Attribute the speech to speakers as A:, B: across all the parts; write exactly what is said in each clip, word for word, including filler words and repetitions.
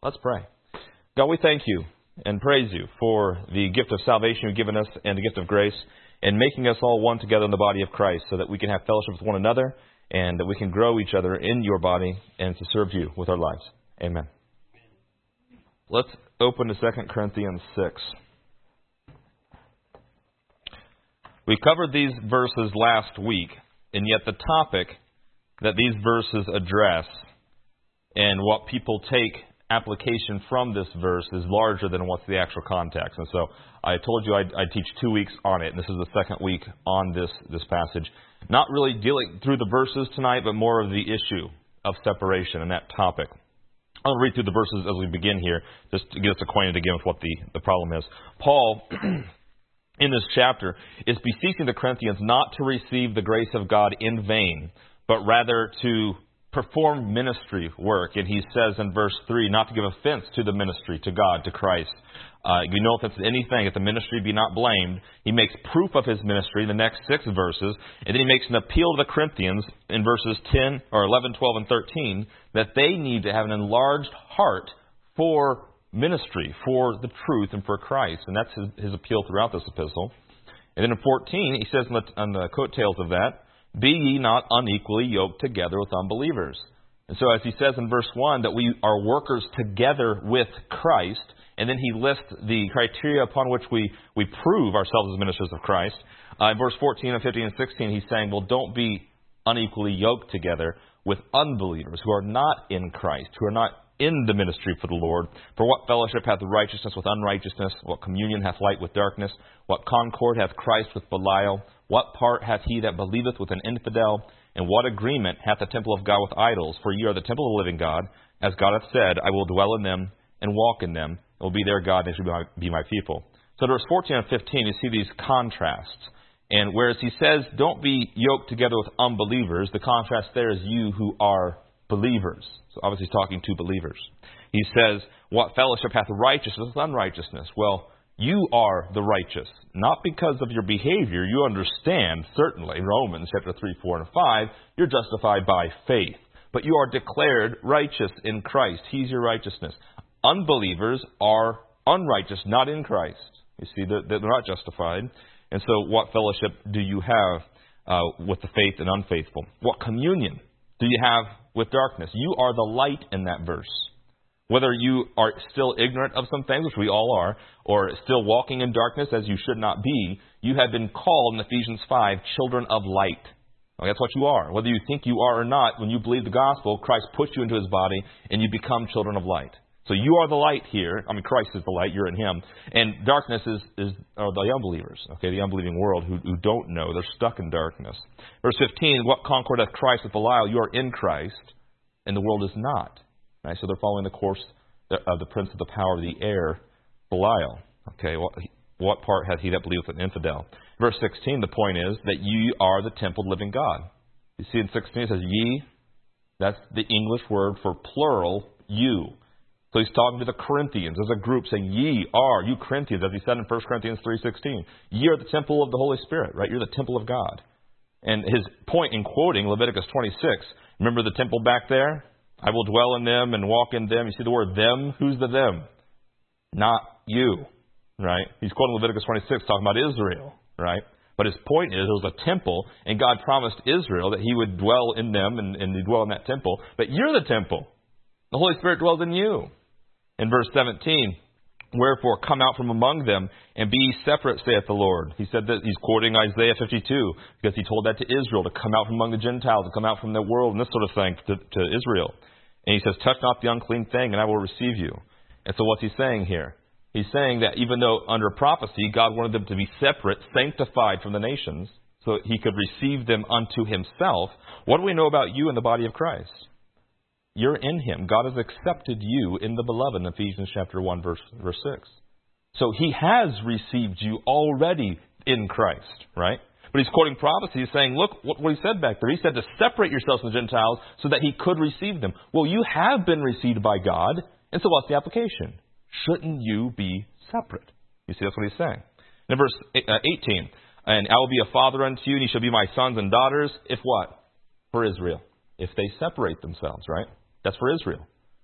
A: Let's pray. God, we thank you and praise you for the gift of salvation you've given us and the gift of grace and making us all one together in the body of Christ so that we can have fellowship with one another and that we can grow each other in your body and to serve you with our lives. Amen. Let's open to Second Corinthians six. We covered these verses last week, and yet the topic that these verses address and what people take application from this verse is larger than what's the actual context. And so I told you I'd, I'd teach two weeks on it, and this is the second week on this, this passage. Not really dealing through the verses tonight, but more of the issue of separation and that topic. I'll read through the verses as we begin here, just to get us acquainted again with what the, the problem is. Paul, in this chapter, is beseeching the Corinthians not to receive the grace of God in vain, but rather to perform ministry work. And he says in verse three, not to give offense to the ministry, to God, to Christ. Uh, you know, if it's anything, if the ministry be not blamed. He makes proof of his ministry in the next six verses. And then he makes an appeal to the Corinthians in verses ten or eleven, twelve, and thirteen that they need to have an enlarged heart for ministry, for the truth, and for Christ. And that's his, his appeal throughout this epistle. And then in fourteen, he says on the, on the coattails of that, be ye not unequally yoked together with unbelievers. And so as he says in verse one, that we are workers together with Christ, and then he lists the criteria upon which we, we prove ourselves as ministers of Christ. Uh, in verse fourteen and fifteen and sixteen, he's saying, well, don't be unequally yoked together with unbelievers who are not in Christ, who are not in the ministry for the Lord. For what fellowship hath righteousness with unrighteousness? What communion hath light with darkness? What concord hath Christ with Belial? What part hath he that believeth with an infidel? And what agreement hath the temple of God with idols? For ye are the temple of the living God. As God hath said, I will dwell in them and walk in them. I will be their God, and they shall be my, be my people. So verse fourteen and fifteen, you see these contrasts. And whereas he says, don't be yoked together with unbelievers, the contrast there is you who are believers. So obviously he's talking to believers. He says, what fellowship hath righteousness with unrighteousness? Well, you are the righteous, not because of your behavior. You understand, certainly, Romans chapter three, four, and five, you're justified by faith. But you are declared righteous in Christ. He's your righteousness. Unbelievers are unrighteous, not in Christ. You see, that they're not justified. And so what fellowship do you have uh, with the faith and unfaithful? What communion do you have with darkness? You are the light in that verse. Whether you are still ignorant of some things, which we all are, or still walking in darkness as you should not be, you have been called in Ephesians five, children of light. Well, that's what you are. Whether you think you are or not, when you believe the gospel, Christ puts you into his body and you become children of light. So you are the light here. I mean, Christ is the light. You're in him. And darkness is, is are the unbelievers, okay, the unbelieving world who, who don't know. They're stuck in darkness. Verse fifteen, what concord hath Christ with Belial? You are in Christ, and the world is not. Right? So they're following the course of the prince of the power of the air, Belial. Okay, what, what part hath he that believeth an infidel? Verse sixteen, the point is that ye are the temple of the living God. You see in sixteen it says ye. That's the English word for plural, you. So he's talking to the Corinthians as a group, saying, ye are, you Corinthians, as he said in First Corinthians three sixteen. Ye are the temple of the Holy Spirit, right? You're the temple of God. And his point in quoting Leviticus twenty-six, remember the temple back there? I will dwell in them and walk in them. You see the word them? Who's the them? Not you, right? He's quoting Leviticus twenty-six, talking about Israel, right? But his point is, it was a temple, and God promised Israel that he would dwell in them and, and dwell in that temple. But you're the temple. The Holy Spirit dwells in you. In verse seventeen, wherefore come out from among them and be ye separate, saith the Lord. He said that he's quoting Isaiah fifty-two because he told that to Israel to come out from among the Gentiles, to come out from the world and this sort of thing to, to Israel. And he says, touch not the unclean thing and I will receive you. And so what's he saying here? He's saying that even though under prophecy God wanted them to be separate, sanctified from the nations, so that he could receive them unto himself, what do we know about you in the body of Christ? You're in him. God has accepted you in the beloved in Ephesians chapter one, verse, verse six. So he has received you already in Christ, right? But he's quoting prophecy. He's saying, look what, what he said back there. He said to separate yourselves from the Gentiles so that he could receive them. Well, you have been received by God. And so what's the application? Shouldn't you be separate? You see, that's what he's saying. In verse eighteen, and I will be a father unto you, and ye shall be my sons and daughters. If what? For Israel. If they separate themselves, right? That's for Israel.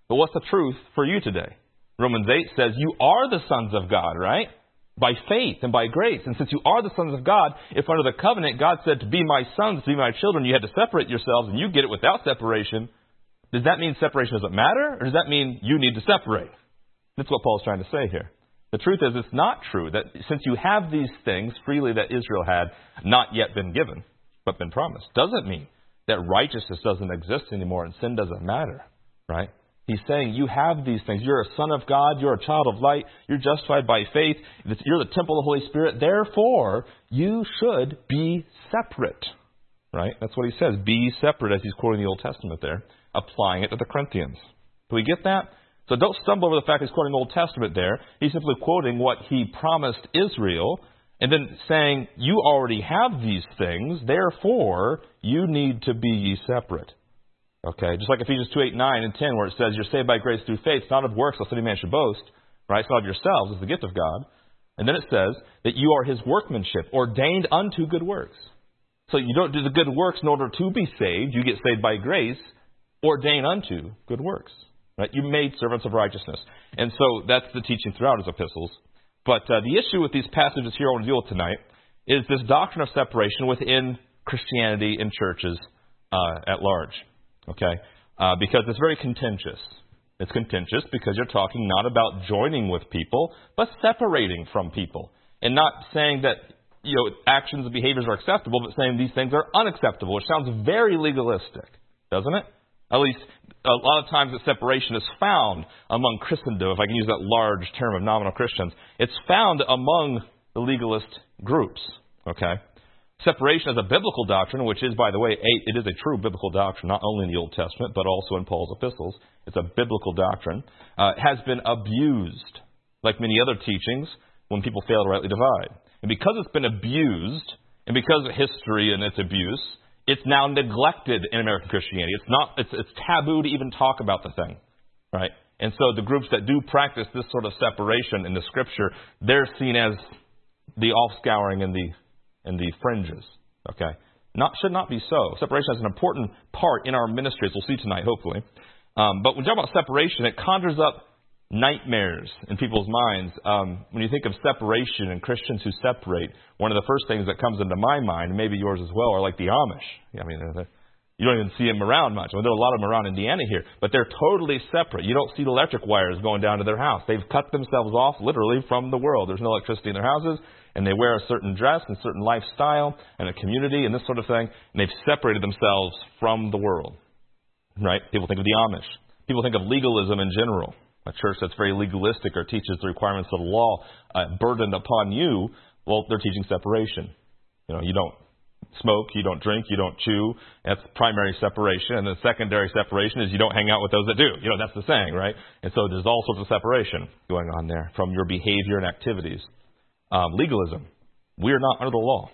A: But what's the truth for you today? Romans eight says you are the sons of God, right? By faith and by grace. And since you are the sons of God, if under the covenant God said to be my sons, to be my children, you had to separate yourselves and you get it without separation, does that mean separation doesn't matter? Or does that mean you need to separate? That's what Paul's trying to say here. The truth is it's not true that since you have these things freely that Israel had not yet been given, but been promised, doesn't mean that righteousness doesn't exist anymore and sin doesn't matter, right? He's saying you have these things. You're a son of God. You're a child of light. You're justified by faith. You're the temple of the Holy Spirit. Therefore, you should be separate. Right? That's what he says. Be separate, as he's quoting the Old Testament there, applying it to the Corinthians. Do we get that? So don't stumble over the fact he's quoting the Old Testament there. He's simply quoting what he promised Israel and then saying, you already have these things. Therefore, you need to be ye separate. Okay, just like Ephesians two, eight, nine, and ten, where it says, you're saved by grace through faith, not of works, lest any man should boast. Right? It's not of yourselves, it's the gift of God. And then it says that you are his workmanship, ordained unto good works. So you don't do the good works in order to be saved. You get saved by grace, ordained unto good works. Right? You made servants of righteousness. And so that's the teaching throughout his epistles. But uh, the issue with these passages here I want to deal with tonight is this doctrine of separation within Christianity and churches uh, at large. Okay, uh, because it's very contentious. It's contentious because you're talking not about joining with people, but separating from people. And not saying that, you know, actions and behaviors are acceptable, but saying these things are unacceptable, which sounds very legalistic, doesn't it? At least a lot of times the separation is found among Christendom, if I can use that large term of nominal Christians. It's found among the legalist groups, okay? Separation is a biblical doctrine, which is, by the way, a, it is a true biblical doctrine, not only in the Old Testament, but also in Paul's epistles. It's a biblical doctrine. Uh, it has been abused, like many other teachings, when people fail to rightly divide. And because it's been abused, and because of history and its abuse, it's now neglected in American Christianity. It's not. It's, it's taboo to even talk about the thing, right? And so the groups that do practice this sort of separation in the Scripture, they're seen as the offscouring and the and the fringes, okay? Not should not be so. Separation has an important part in our ministry, as we'll see tonight, hopefully. Um, but when you talk about separation, it conjures up nightmares in people's minds. Um, when you think of separation and Christians who separate, one of the first things that comes into my mind, and maybe yours as well, are like the Amish. I mean, they're, you don't even see them around much. I mean, there are a lot of them around Indiana here, but they're totally separate. You don't see the electric wires going down to their house. They've cut themselves off literally from the world. There's no electricity in their houses. And they wear a certain dress and certain lifestyle and a community and this sort of thing. And they've separated themselves from the world. Right? People think of the Amish. People think of legalism in general. A church that's very legalistic or teaches the requirements of the law uh, burdened upon you. Well, they're teaching separation. You know, you don't smoke, you don't drink, you don't chew. That's primary separation. And the secondary separation is you don't hang out with those that do. You know, that's the saying, right? And so there's all sorts of separation going on there from your behavior and activities. Um, legalism. We are not under the law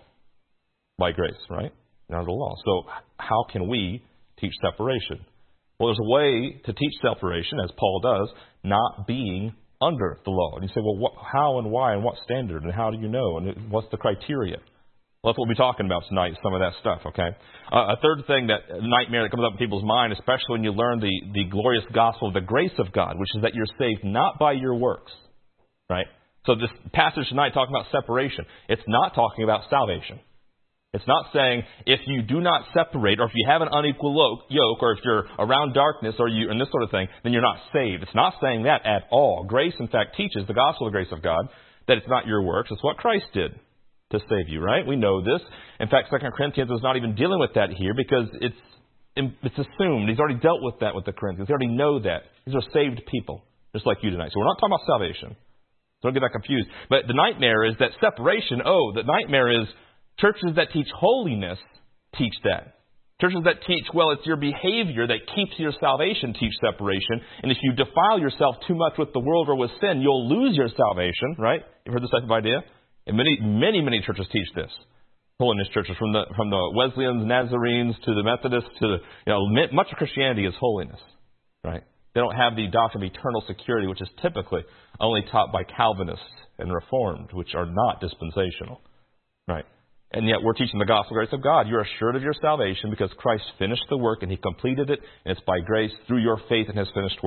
A: by grace, right? Not under the law. So how can we teach separation? Well, there's a way to teach separation, as Paul does, not being under the law. And you say, well, what, how and why and what standard and how do you know and what's the criteria? Well, that's what we'll be talking about tonight, some of that stuff, okay? Uh, a third thing, that a nightmare that comes up in people's mind, especially when you learn the, the glorious gospel of the grace of God, which is that you're saved not by your works, right? So this passage tonight talking about separation, it's not talking about salvation. It's not saying if you do not separate or if you have an unequal yoke or if you're around darkness or you and this sort of thing, then you're not saved. It's not saying that at all. Grace, in fact, teaches the gospel of the grace of God that it's not your works. It's what Christ did to save you, right? We know this. In fact, Second Corinthians is not even dealing with that here because it's it's assumed. He's already dealt with that with the Corinthians. They already know that. These are saved people, just like you tonight. So we're not talking about salvation. Don't get that confused. But the nightmare is that separation, oh, the nightmare is churches that teach holiness teach that. Churches that teach, well, it's your behavior that keeps your salvation teach separation. And if you defile yourself too much with the world or with sin, you'll lose your salvation, right? You've heard this type of idea? And many, many, many churches teach this. Holiness churches, from the from the Wesleyans, Nazarenes, to the Methodists, to the, you know, much of Christianity is holiness, right? They don't have the doctrine of eternal security, which is typically only taught by Calvinists and Reformed, which are not dispensational, right? And yet we're teaching the gospel grace of God. You're assured of your salvation because Christ finished the work and He completed it, and it's by grace through your faith in His finished work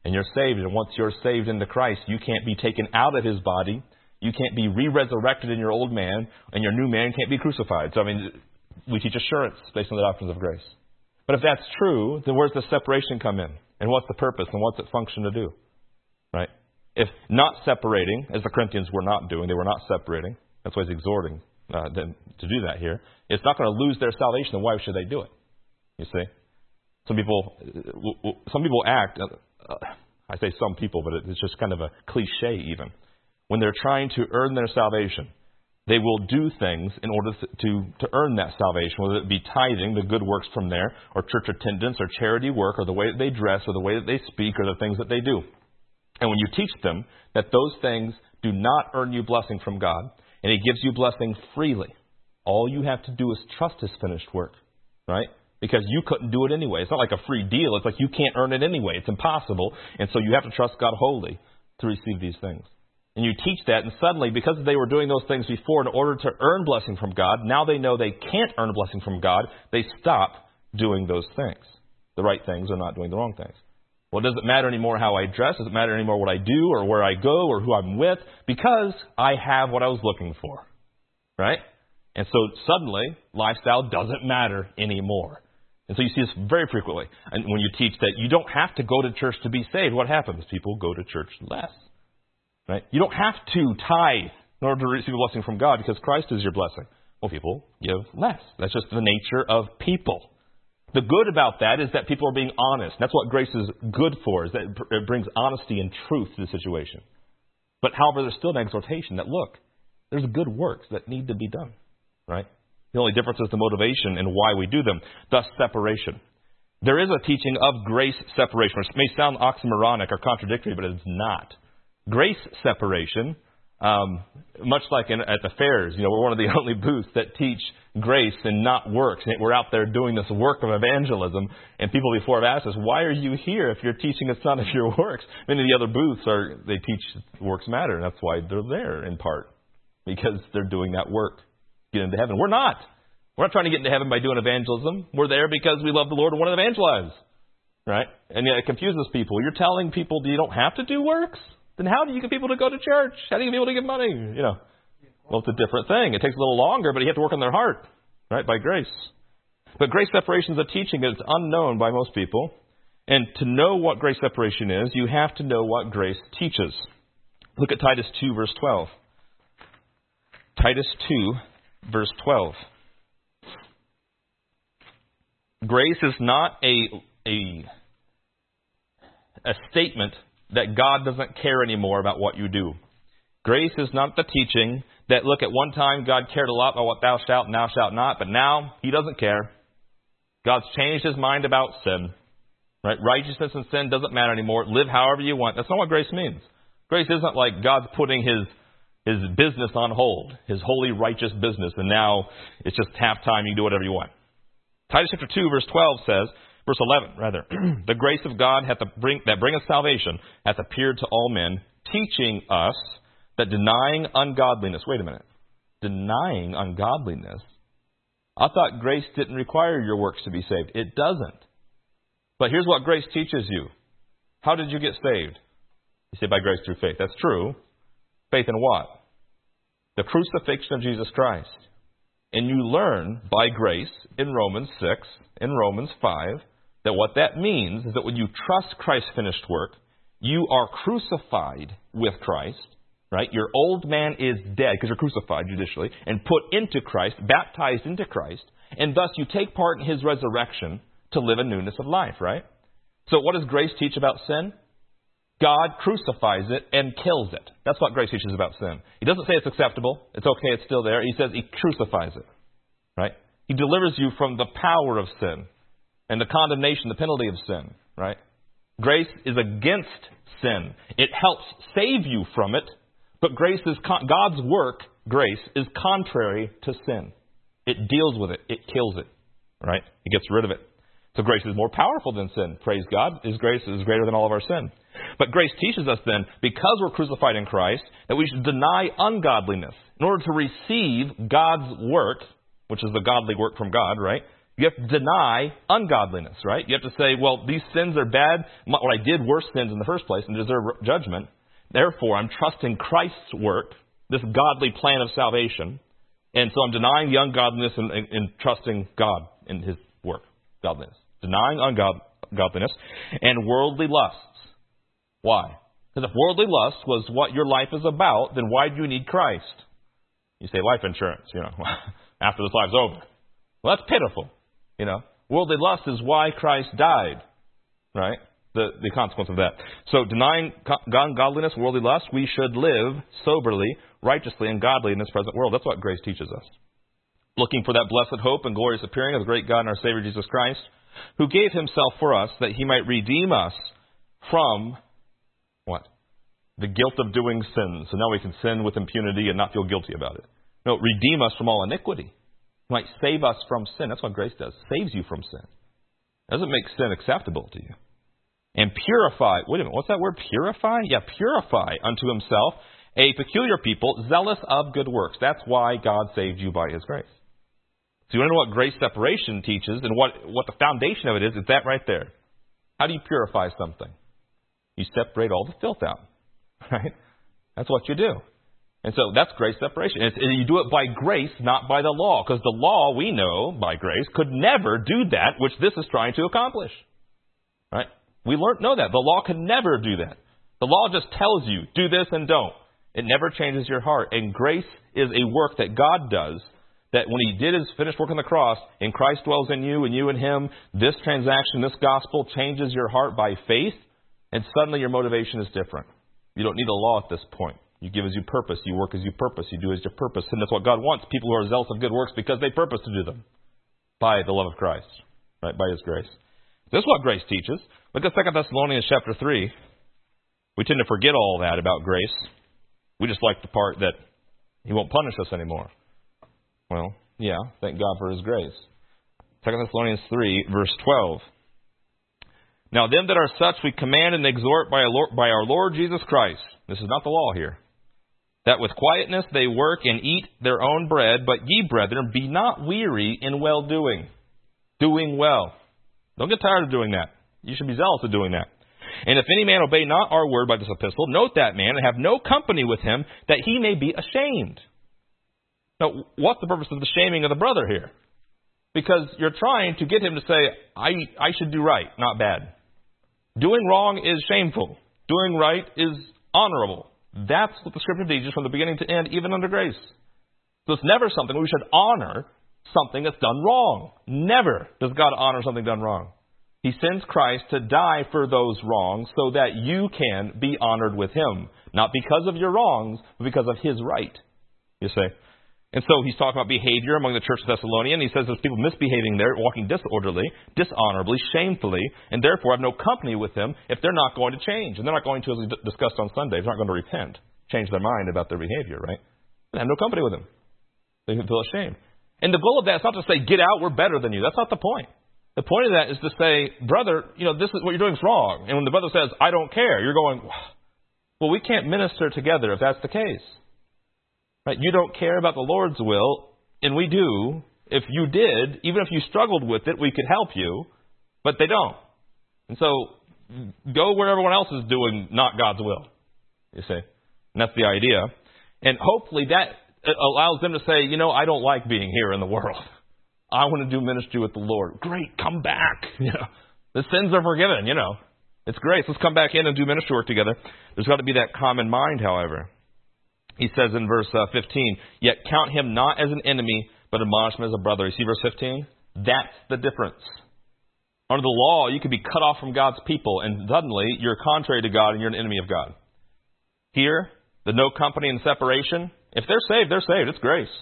A: And you're saved. And once you're saved into Christ, you can't be taken out of his body. You can't be re-resurrected in your old man, and your new man can't be crucified. So, I mean, we teach assurance based on the doctrines of grace. But if that's true, then where's the separation come in? And what's the purpose? And what's it function to do? Right? If not separating, as the Corinthians were not doing, they were not separating. That's why he's exhorting uh, them to do that here. It's not going to lose their salvation, then why should they do it? You see? Some people, some people act, uh, I say some people, but it's just kind of a cliche even. When they're trying to earn their salvation, they will do things in order to, to earn that salvation, whether it be tithing, the good works from there, or church attendance, or charity work, or the way that they dress, or the way that they speak, or the things that they do. And when you teach them that those things do not earn you blessing from God, and He gives you blessing freely, all you have to do is trust His finished work, right? Because you couldn't do it anyway. It's not like a free deal. It's like you can't earn it anyway. It's impossible. And so you have to trust God wholly to receive these things. And you teach that, and suddenly, because they were doing those things before in order to earn blessing from God, now they know they can't earn a blessing from God. They stop doing those things. The right things or not doing the wrong things. Well, does it matter anymore how I dress? Does it matter anymore what I do or where I go or who I'm with? Because I have what I was looking for. Right? And so suddenly, lifestyle doesn't matter anymore. And so you see this very frequently. And when you teach that you don't have to go to church to be saved, what happens? People go to church less. Right? You don't have to tithe in order to receive a blessing from God because Christ is your blessing. Well, people give less. That's just the nature of people. The good about that is that people are being honest. That's what grace is good for, is that it brings honesty and truth to the situation. But however, there's still an exhortation that, look, there's good works that need to be done. Right? The only difference is the motivation and why we do them. Thus, separation. There is a teaching of grace separation, which may sound oxymoronic or contradictory, but it's not. Grace separation, um, much like in, at the fairs, you know, we're one of the only booths that teach grace and not works. And we're out there doing this work of evangelism, and people before have asked us, why are you here if you're teaching it's not of your works? Many of the other booths, are they teach works matter, and that's why they're there in part, because they're doing that work. Get into heaven. We're not. We're not trying to get into heaven by doing evangelism. We're there because we love the Lord and want to evangelize. Right? And yet it confuses people. You're telling people you don't have to do works? Then how do you get people to go to church? How do you get people to give money? You know, well, it's a different thing. It takes a little longer, but you have to work on their heart, right, by grace. But grace separation is a teaching that's unknown by most people. And to know what grace separation is, you have to know what grace teaches. Look at Titus two, verse twelve. Titus two, verse twelve. Grace is not a, a, a statement that God doesn't care anymore about what you do. Grace is not the teaching that, look, at one time God cared a lot about what thou shalt and thou shalt not, but now He doesn't care. God's changed His mind about sin. Right? Righteousness and sin doesn't matter anymore. Live however you want. That's not what grace means. Grace isn't like God's putting His His business on hold, His holy, righteous business, and now it's just half time, you can do whatever you want. Titus chapter two, verse twelve says, Verse eleven, rather, the grace of God hath bring, that bringeth salvation hath appeared to all men, teaching us that denying ungodliness. Wait a minute. Denying ungodliness? I thought grace didn't require your works to be saved. It doesn't. But here's what grace teaches you. How did you get saved? You say by grace through faith. That's true. Faith in what? The crucifixion of Jesus Christ. And you learn by grace in Romans six, in Romans five, that what that means is that when you trust Christ's finished work, you are crucified with Christ, right? Your old man is dead because you're crucified judicially and put into Christ, baptized into Christ, and thus you take part in His resurrection to live a newness of life, right? So what does grace teach about sin? God crucifies it and kills it. That's what grace teaches about sin. He doesn't say it's acceptable. It's okay, it's still there. He says He crucifies it, right? He delivers you from the power of sin and the condemnation, the penalty of sin, right? Grace is against sin. It helps save you from it, but grace is con- God's work, grace, is contrary to sin. It deals with it. It kills it, right? It gets rid of it. So grace is more powerful than sin. Praise God. His grace is greater than all of our sin. But grace teaches us then, because we're crucified in Christ, that we should deny ungodliness in order to receive God's work, which is the godly work from God, right? You have to deny ungodliness, right? You have to say, well, these sins are bad. What I did were sins in the first place and deserve judgment. Therefore, I'm trusting Christ's work, this godly plan of salvation. And so I'm denying the ungodliness and, and, and trusting God in His work, godliness. Denying ungodliness and worldly lusts. Why? Because if worldly lust was what your life is about, then why do you need Christ? You say life insurance, you know, after this life's over. Well, that's pitiful, you know. Worldly lust is why Christ died, right? The, the consequence of that. So denying ungodliness, worldly lust, we should live soberly, righteously, and godly in this present world. That's what grace teaches us. Looking for that blessed hope and glorious appearing of the great God and our Savior Jesus Christ, who gave Himself for us that He might redeem us from what? The guilt of doing sin. So now we can sin with impunity and not feel guilty about it. No, redeem us from all iniquity. He might save us from sin. That's what grace does. Saves you from sin. It doesn't make sin acceptable to you. And purify. Wait a minute. What's that word? Purify? Yeah, purify unto Himself a peculiar people, zealous of good works. That's why God saved you by His grace. So you want to know what grace separation teaches and what, what the foundation of it is? It's that right there. How do you purify something? You separate all the filth out. Right? That's what you do. And so that's grace separation. It's, you do it by grace, not by the law. Because the law, we know, by grace, could never do that which this is trying to accomplish. Right? We learned, know that. The law could never do that. The law just tells you, do this and don't. It never changes your heart. And grace is a work that God does, that when He did His finished work on the cross, and Christ dwells in you and you in Him, this transaction, this gospel changes your heart by faith, and suddenly your motivation is different. You don't need a law at this point. You give as you purpose. You work as you purpose. You do as you purpose. And that's what God wants. People who are zealous of good works because they purpose to do them by the love of Christ, right? By His grace. This is what grace teaches. Look at Second Thessalonians chapter three. We tend to forget all that about grace. We just like the part that He won't punish us anymore. Well, yeah, thank God for His grace. Second Thessalonians three, verse twelve. Now them that are such we command and exhort by our, Lord, by our Lord Jesus Christ. This is not the law here. That with quietness they work and eat their own bread, but ye, brethren, be not weary in well-doing. Doing well. Don't get tired of doing that. You should be zealous of doing that. And if any man obey not our word by this epistle, note that man and have no company with him, that he may be ashamed. Now, what's the purpose of the shaming of the brother here? Because you're trying to get him to say, I, I should do right, not bad. Doing wrong is shameful. Doing right is honorable. That's what the Scripture teaches from the beginning to end, even under grace. So it's never something we should honor something that's done wrong. Never does God honor something done wrong. He sends Christ to die for those wrongs so that you can be honored with Him. Not because of your wrongs, but because of His right. You say. And so he's talking about behavior among the church of Thessalonian. He says there's people misbehaving there, walking disorderly, dishonorably, shamefully, and therefore have no company with them if they're not going to change. And they're not going to, as we discussed on Sunday, they're not going to repent, change their mind about their behavior, right? And have no company with them. They can feel ashamed. And the goal of that is not to say, get out, we're better than you. That's not the point. The point of that is to say, brother, you know, this is what you're doing is wrong. And when the brother says, I don't care, you're going, well, we can't minister together if that's the case. Right? You don't care about the Lord's will, and we do. If you did, even if you struggled with it, we could help you, but they don't. And so, go where everyone else is doing not God's will, you see. And that's the idea. And hopefully that allows them to say, you know, I don't like being here in the world. I want to do ministry with the Lord. Great, come back. You know, the sins are forgiven, you know. It's grace. Let's come back in and do ministry work together. There's got to be that common mind, however. He says in verse uh, fifteen, yet count him not as an enemy, but admonish him as a brother. You see verse fifteen? That's the difference. Under the law, you could be cut off from God's people, and suddenly you're contrary to God and you're an enemy of God. Here, the no company and separation, if they're saved, they're saved. It's grace.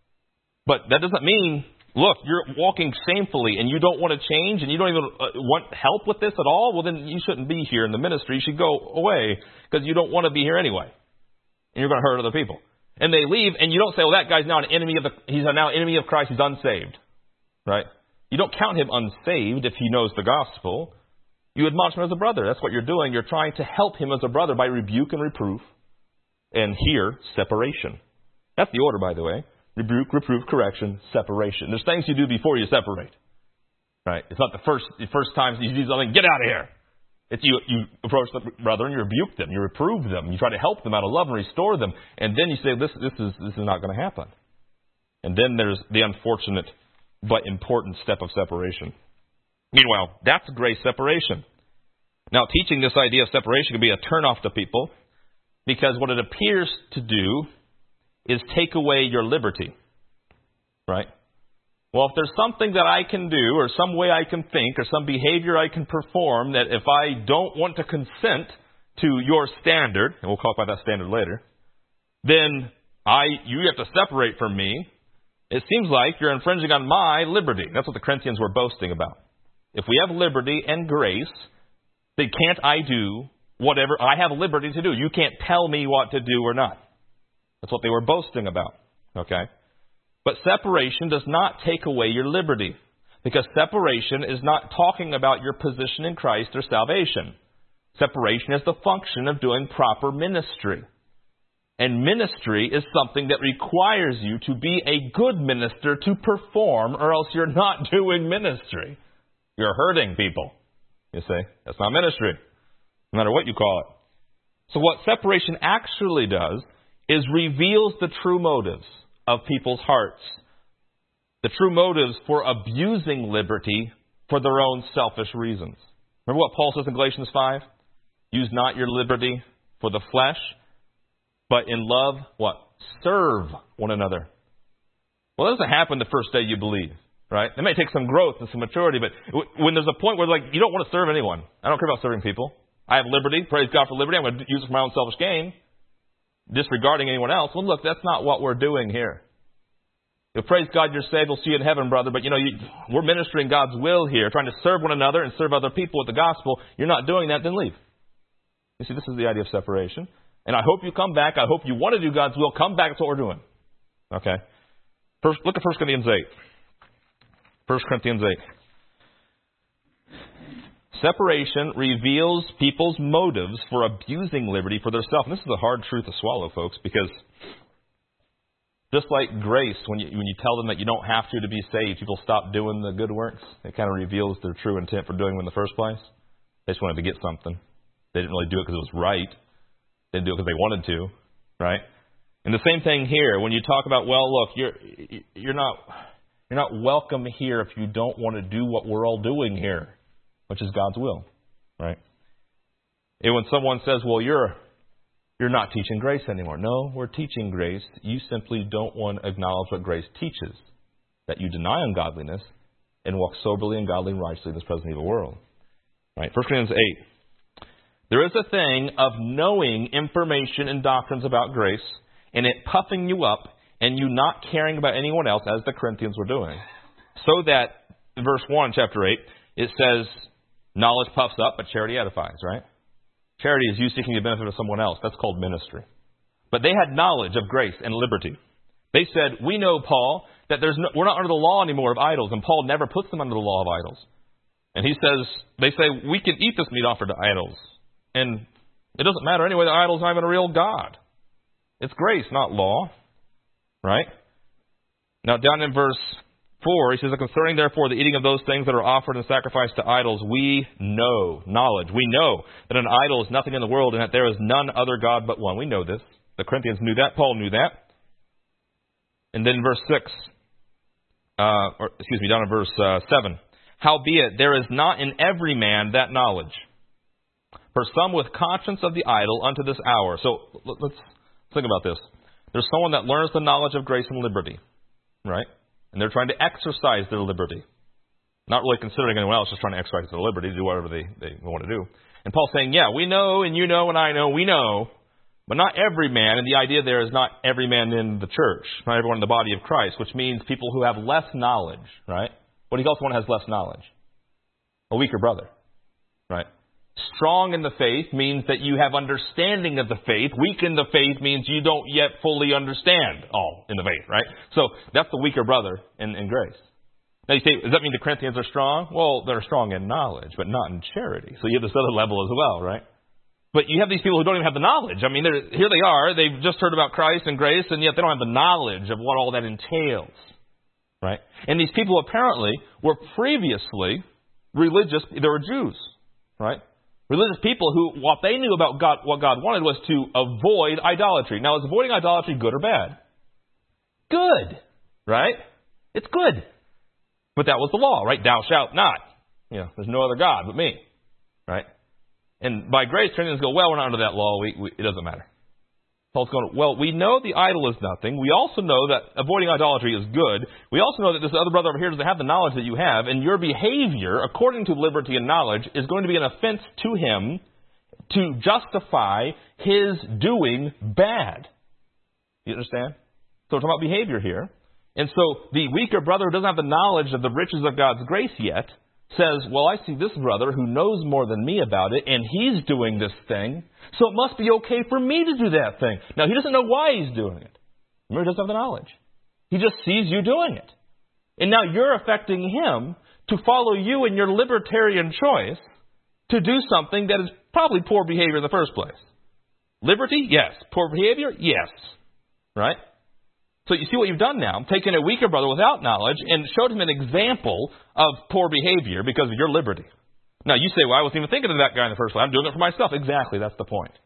A: But that doesn't mean, look, you're walking shamefully and you don't want to change and you don't even want help with this at all, well, then you shouldn't be here in the ministry. You should go away because you don't want to be here anyway. And you're going to hurt other people. And they leave, and you don't say, well, that guy's now an enemy of the, he's now an enemy of Christ, he's unsaved. Right? You don't count him unsaved if he knows the gospel. You admonish him as a brother. That's what you're doing. You're trying to help him as a brother by rebuke and reproof. And here, separation. That's the order, by the way. Rebuke, reproof, correction, separation. There's things you do before you separate. Right? It's not the first the first time you do something, get out of here. It's you, you approach the brother and you rebuke them, you reprove them, you try to help them out of love and restore them, and then you say, this, this is this is not going to happen. And then there's the unfortunate but important step of separation. Meanwhile, that's grace separation. Now, teaching this idea of separation can be a turnoff to people, because what it appears to do is take away your liberty. Right? Well, if there's something that I can do, or some way I can think, or some behavior I can perform, that if I don't want to consent to your standard, and we'll talk about that standard later, then I you have to separate from me. It seems like you're infringing on my liberty. That's what the Corinthians were boasting about. If we have liberty and grace, then can't I do whatever I have liberty to do? You can't tell me what to do or not. That's what they were boasting about. Okay? But separation does not take away your liberty, because separation is not talking about your position in Christ or salvation. Separation is the function of doing proper ministry. And ministry is something that requires you to be a good minister to perform, or else you're not doing ministry. You're hurting people. You see, that's not ministry, no matter what you call it. So what separation actually does is reveals the true motives of people's hearts. The true motives for abusing liberty for their own selfish reasons. Remember what Paul says in Galatians five? Use not your liberty for the flesh, but in love, what? Serve one another. Well, that doesn't happen the first day you believe, right? It may take some growth and some maturity, but when there's a point where, like, you don't want to serve anyone. I don't care about serving people. I have liberty. Praise God for liberty. I'm going to use it for my own selfish gain. Disregarding anyone else. Well, look, that's not what we're doing here. If praise God you're saved, we'll see you in heaven, brother. But, you know, you, we're ministering God's will here, trying to serve one another and serve other people with the gospel. You're not doing that, then leave. You see, this is the idea of separation. And I hope you come back. I hope you want to do God's will. Come back. That's what we're doing. Okay? First, look at First Corinthians eight. First Corinthians eight. Separation reveals people's motives for abusing liberty for themselves. And this is a hard truth to swallow, folks, because just like grace, when you, when you tell them that you don't have to to be saved, people stop doing the good works. It kind of reveals their true intent for doing them in the first place. They just wanted to get something. They didn't really do it because it was right. They didn't do it because they wanted to, right? And the same thing here. When you talk about, well, look, you're you're not you're not welcome here if you don't want to do what we're all doing here, which is God's will, right? And when someone says, well, you're you're not teaching grace anymore. No, we're teaching grace. You simply don't want to acknowledge what grace teaches, that you deny ungodliness and walk soberly and godly and righteously in this present evil world. Right? First Corinthians eight. There is a thing of knowing information and doctrines about grace, and it puffing you up, and you not caring about anyone else, as the Corinthians were doing. So that, in verse one, chapter eight, it says, knowledge puffs up, but charity edifies, right? Charity is you seeking the benefit of someone else. That's called ministry. But they had knowledge of grace and liberty. They said, we know, Paul, that there's no, we're not under the law anymore of idols, and Paul never puts them under the law of idols. And he says, they say, we can eat this meat offered to idols. And it doesn't matter anyway, the idol's not even a real God. It's grace, not law. Right? Now, down in verse four, he says, concerning therefore the eating of those things that are offered and sacrificed to idols, we know, knowledge, we know that an idol is nothing in the world and that there is none other God but one. We know this. The Corinthians knew that. Paul knew that. And then verse six, uh, or excuse me, down in verse uh, seven. Howbeit, there is not in every man that knowledge. For some with conscience of the idol unto this hour. So let's think about this. There's someone that learns the knowledge of grace and liberty, right? And they're trying to exercise their liberty. Not really considering anyone else, just trying to exercise their liberty to do whatever they, they want to do. And Paul's saying, yeah, we know, and you know, and I know, we know, but not every man. And the idea there is not every man in the church, not everyone in the body of Christ, which means people who have less knowledge, right? What do you call someone who has less knowledge? A weaker brother, right? Strong in the faith means that you have understanding of the faith. Weak in the faith means you don't yet fully understand all in the faith, right? So that's the weaker brother in, in grace. Now you say, does that mean the Corinthians are strong? Well, they're strong in knowledge, but not in charity. So you have this other level as well, right? But you have these people who don't even have the knowledge. I mean, here they are. They've just heard about Christ and grace, and yet they don't have the knowledge of what all that entails, right? And these people apparently were previously religious. They were Jews, right? Religious people who, what they knew about God, what God wanted was to avoid idolatry. Now, is avoiding idolatry good or bad? Good, right? It's good. But that was the law, right? Thou shalt not. You know, there's no other God but me, right? And by grace, Trinitarians go, well, we're not under that law. We, we, it doesn't matter. Paul's going, well, we know the idol is nothing. We also know that avoiding idolatry is good. We also know that this other brother over here doesn't have the knowledge that you have, and your behavior, according to liberty and knowledge, is going to be an offense to him to justify his doing bad. You understand? So we're talking about behavior here. And so the weaker brother who doesn't have the knowledge of the riches of God's grace yet says, well, I see this brother who knows more than me about it, and he's doing this thing, so it must be okay for me to do that thing. Now, he doesn't know why he's doing it. Remember, he doesn't have the knowledge. He just sees you doing it. And now you're affecting him to follow you in your libertarian choice to do something that is probably poor behavior in the first place. Liberty? Yes. Poor behavior? Yes. Right? So you see what you've done now, taken a weaker brother without knowledge and showed him an example of poor behavior because of your liberty. Now you say, well, I wasn't even thinking of that guy in the first place. I'm doing it for myself. Exactly, that's the point.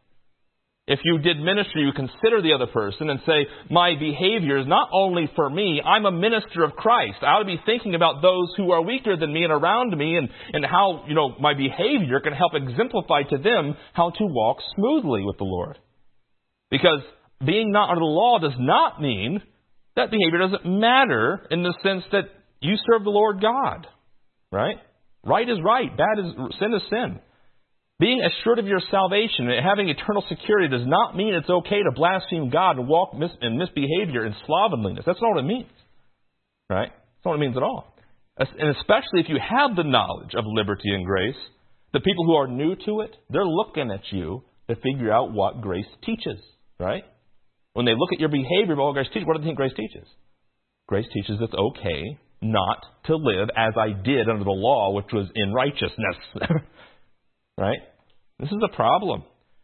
A: If you did ministry, you consider the other person and say, my behavior is not only for me, I'm a minister of Christ. I ought to be thinking about those who are weaker than me and around me and, and how, you know, my behavior can help exemplify to them how to walk smoothly with the Lord. Because being not under the law does not mean that behavior doesn't matter in the sense that you serve the Lord God, right? Right is right. Bad is sin is sin. Being assured of your salvation and having eternal security does not mean it's okay to blaspheme God and walk mis- in misbehavior and slovenliness. That's not what it means, right? That's not what it means at all. And especially if you have the knowledge of liberty and grace, the people who are new to it, they're looking at you to figure out what grace teaches, right? When they look at your behavior of what grace teaches, what do they think grace teaches? Grace teaches it's okay not to live as I did under the law, which was in righteousness. Right? This is a problem.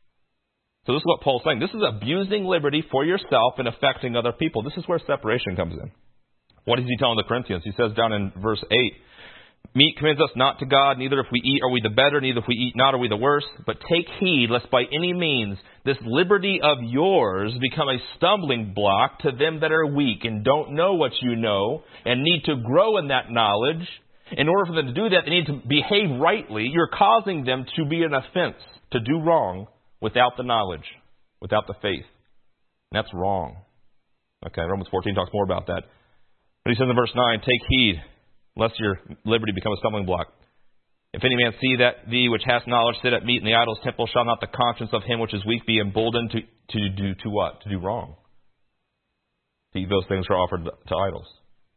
A: So this is what Paul's saying. This is abusing liberty for yourself and affecting other people. This is where separation comes in. What is he telling the Corinthians? He says down in verse eight, meat commends us not to God, neither if we eat are we the better, neither if we eat not are we the worse. But take heed, lest by any means this liberty of yours become a stumbling block to them that are weak and don't know what you know and need to grow in that knowledge. In order for them to do that, they need to behave rightly. You're causing them to be an offense, to do wrong without the knowledge, without the faith. And that's wrong. Okay, Romans fourteen talks more about that. But he says in verse nine, take heed, lest your liberty become a stumbling block. If any man see that thee which hast knowledge sit at meat in the idol's temple, shall not the conscience of him which is weak be emboldened to, to do to what? To do wrong. To eat those things which are offered to idols.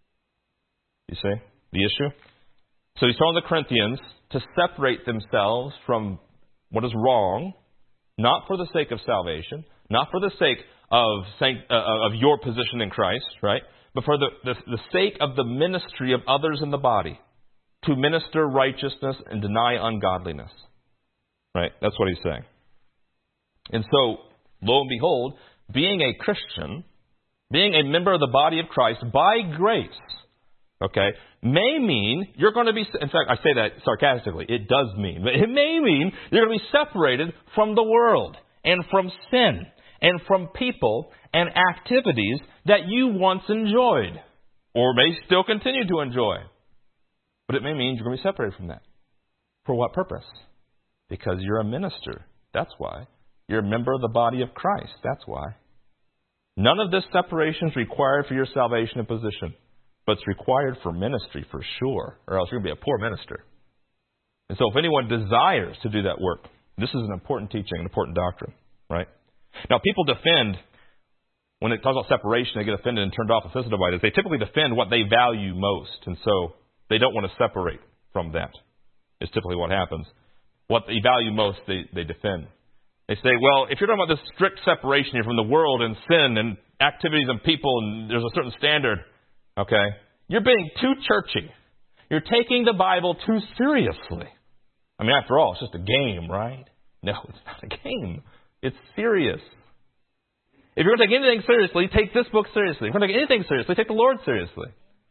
A: You see the issue? So he's telling the Corinthians to separate themselves from what is wrong, not for the sake of salvation, not for the sake of uh, of your position in Christ, right? But for the, the, the sake of the ministry of others in the body, to minister righteousness and deny ungodliness. Right? That's what he's saying. And so, lo and behold, being a Christian, being a member of the body of Christ by grace, okay, may mean you're going to be, in fact, I say that sarcastically, it does mean, but it may mean you're going to be separated from the world and from sin and from people and activities that you once enjoyed or may still continue to enjoy. But it may mean you're going to be separated from that. For what purpose? Because you're a minister. That's why. You're a member of the body of Christ. That's why. None of this separation is required for your salvation and position. But it's required for ministry for sure, or else you're going to be a poor minister. And so if anyone desires to do that work, this is an important teaching, an important doctrine, right? Now people defend, when it talks about separation, they get offended and turned off and sensitive by this. They typically defend what they value most, and so they don't want to separate from that. It's typically what happens. What they value most, they, they defend. They say, well, if you're talking about this strict separation here from the world and sin and activities and people, and there's a certain standard, okay, you're being too churchy. You're taking the Bible too seriously. I mean, after all, it's just a game, right? No, it's not a game. It's serious. If you're going to take anything seriously, take this book seriously. If you're going to take anything seriously, take the Lord seriously.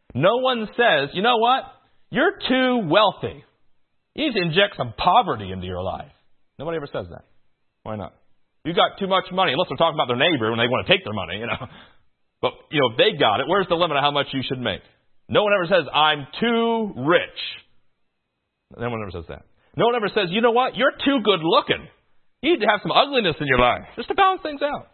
A: No one says, you know what? You're too wealthy. You need to inject some poverty into your life. Nobody ever says that. Why not? You got too much money, unless they're talking about their neighbor when they want to take their money, you know. But, you know, if they got it, where's the limit of how much you should make? No one ever says, I'm too rich. No one ever says that. No one ever says, you know what? You're too good looking. You need to have some ugliness in your life just to balance things out.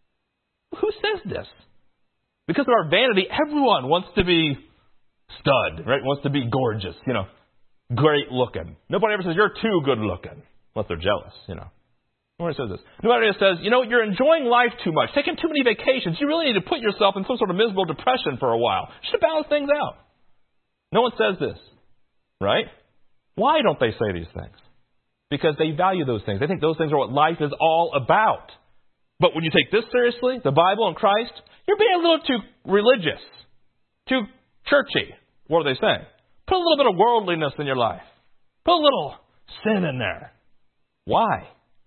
A: Who says this? Because of our vanity, everyone wants to be stud, right? Wants to be gorgeous, you know, great looking. Nobody ever says, you're too good looking, unless they're jealous, you know. Nobody says this. Nobody ever says, you know, you're enjoying life too much, taking too many vacations. You really need to put yourself in some sort of miserable depression for a while. Just to balance things out. No one says this, right? Why don't they say these things? Because they value those things. They think those things are what life is all about. But when you take this seriously, the Bible and Christ, you're being a little too religious, too churchy. What are they saying? Put a little bit of worldliness in your life. Put a little sin in there. Why?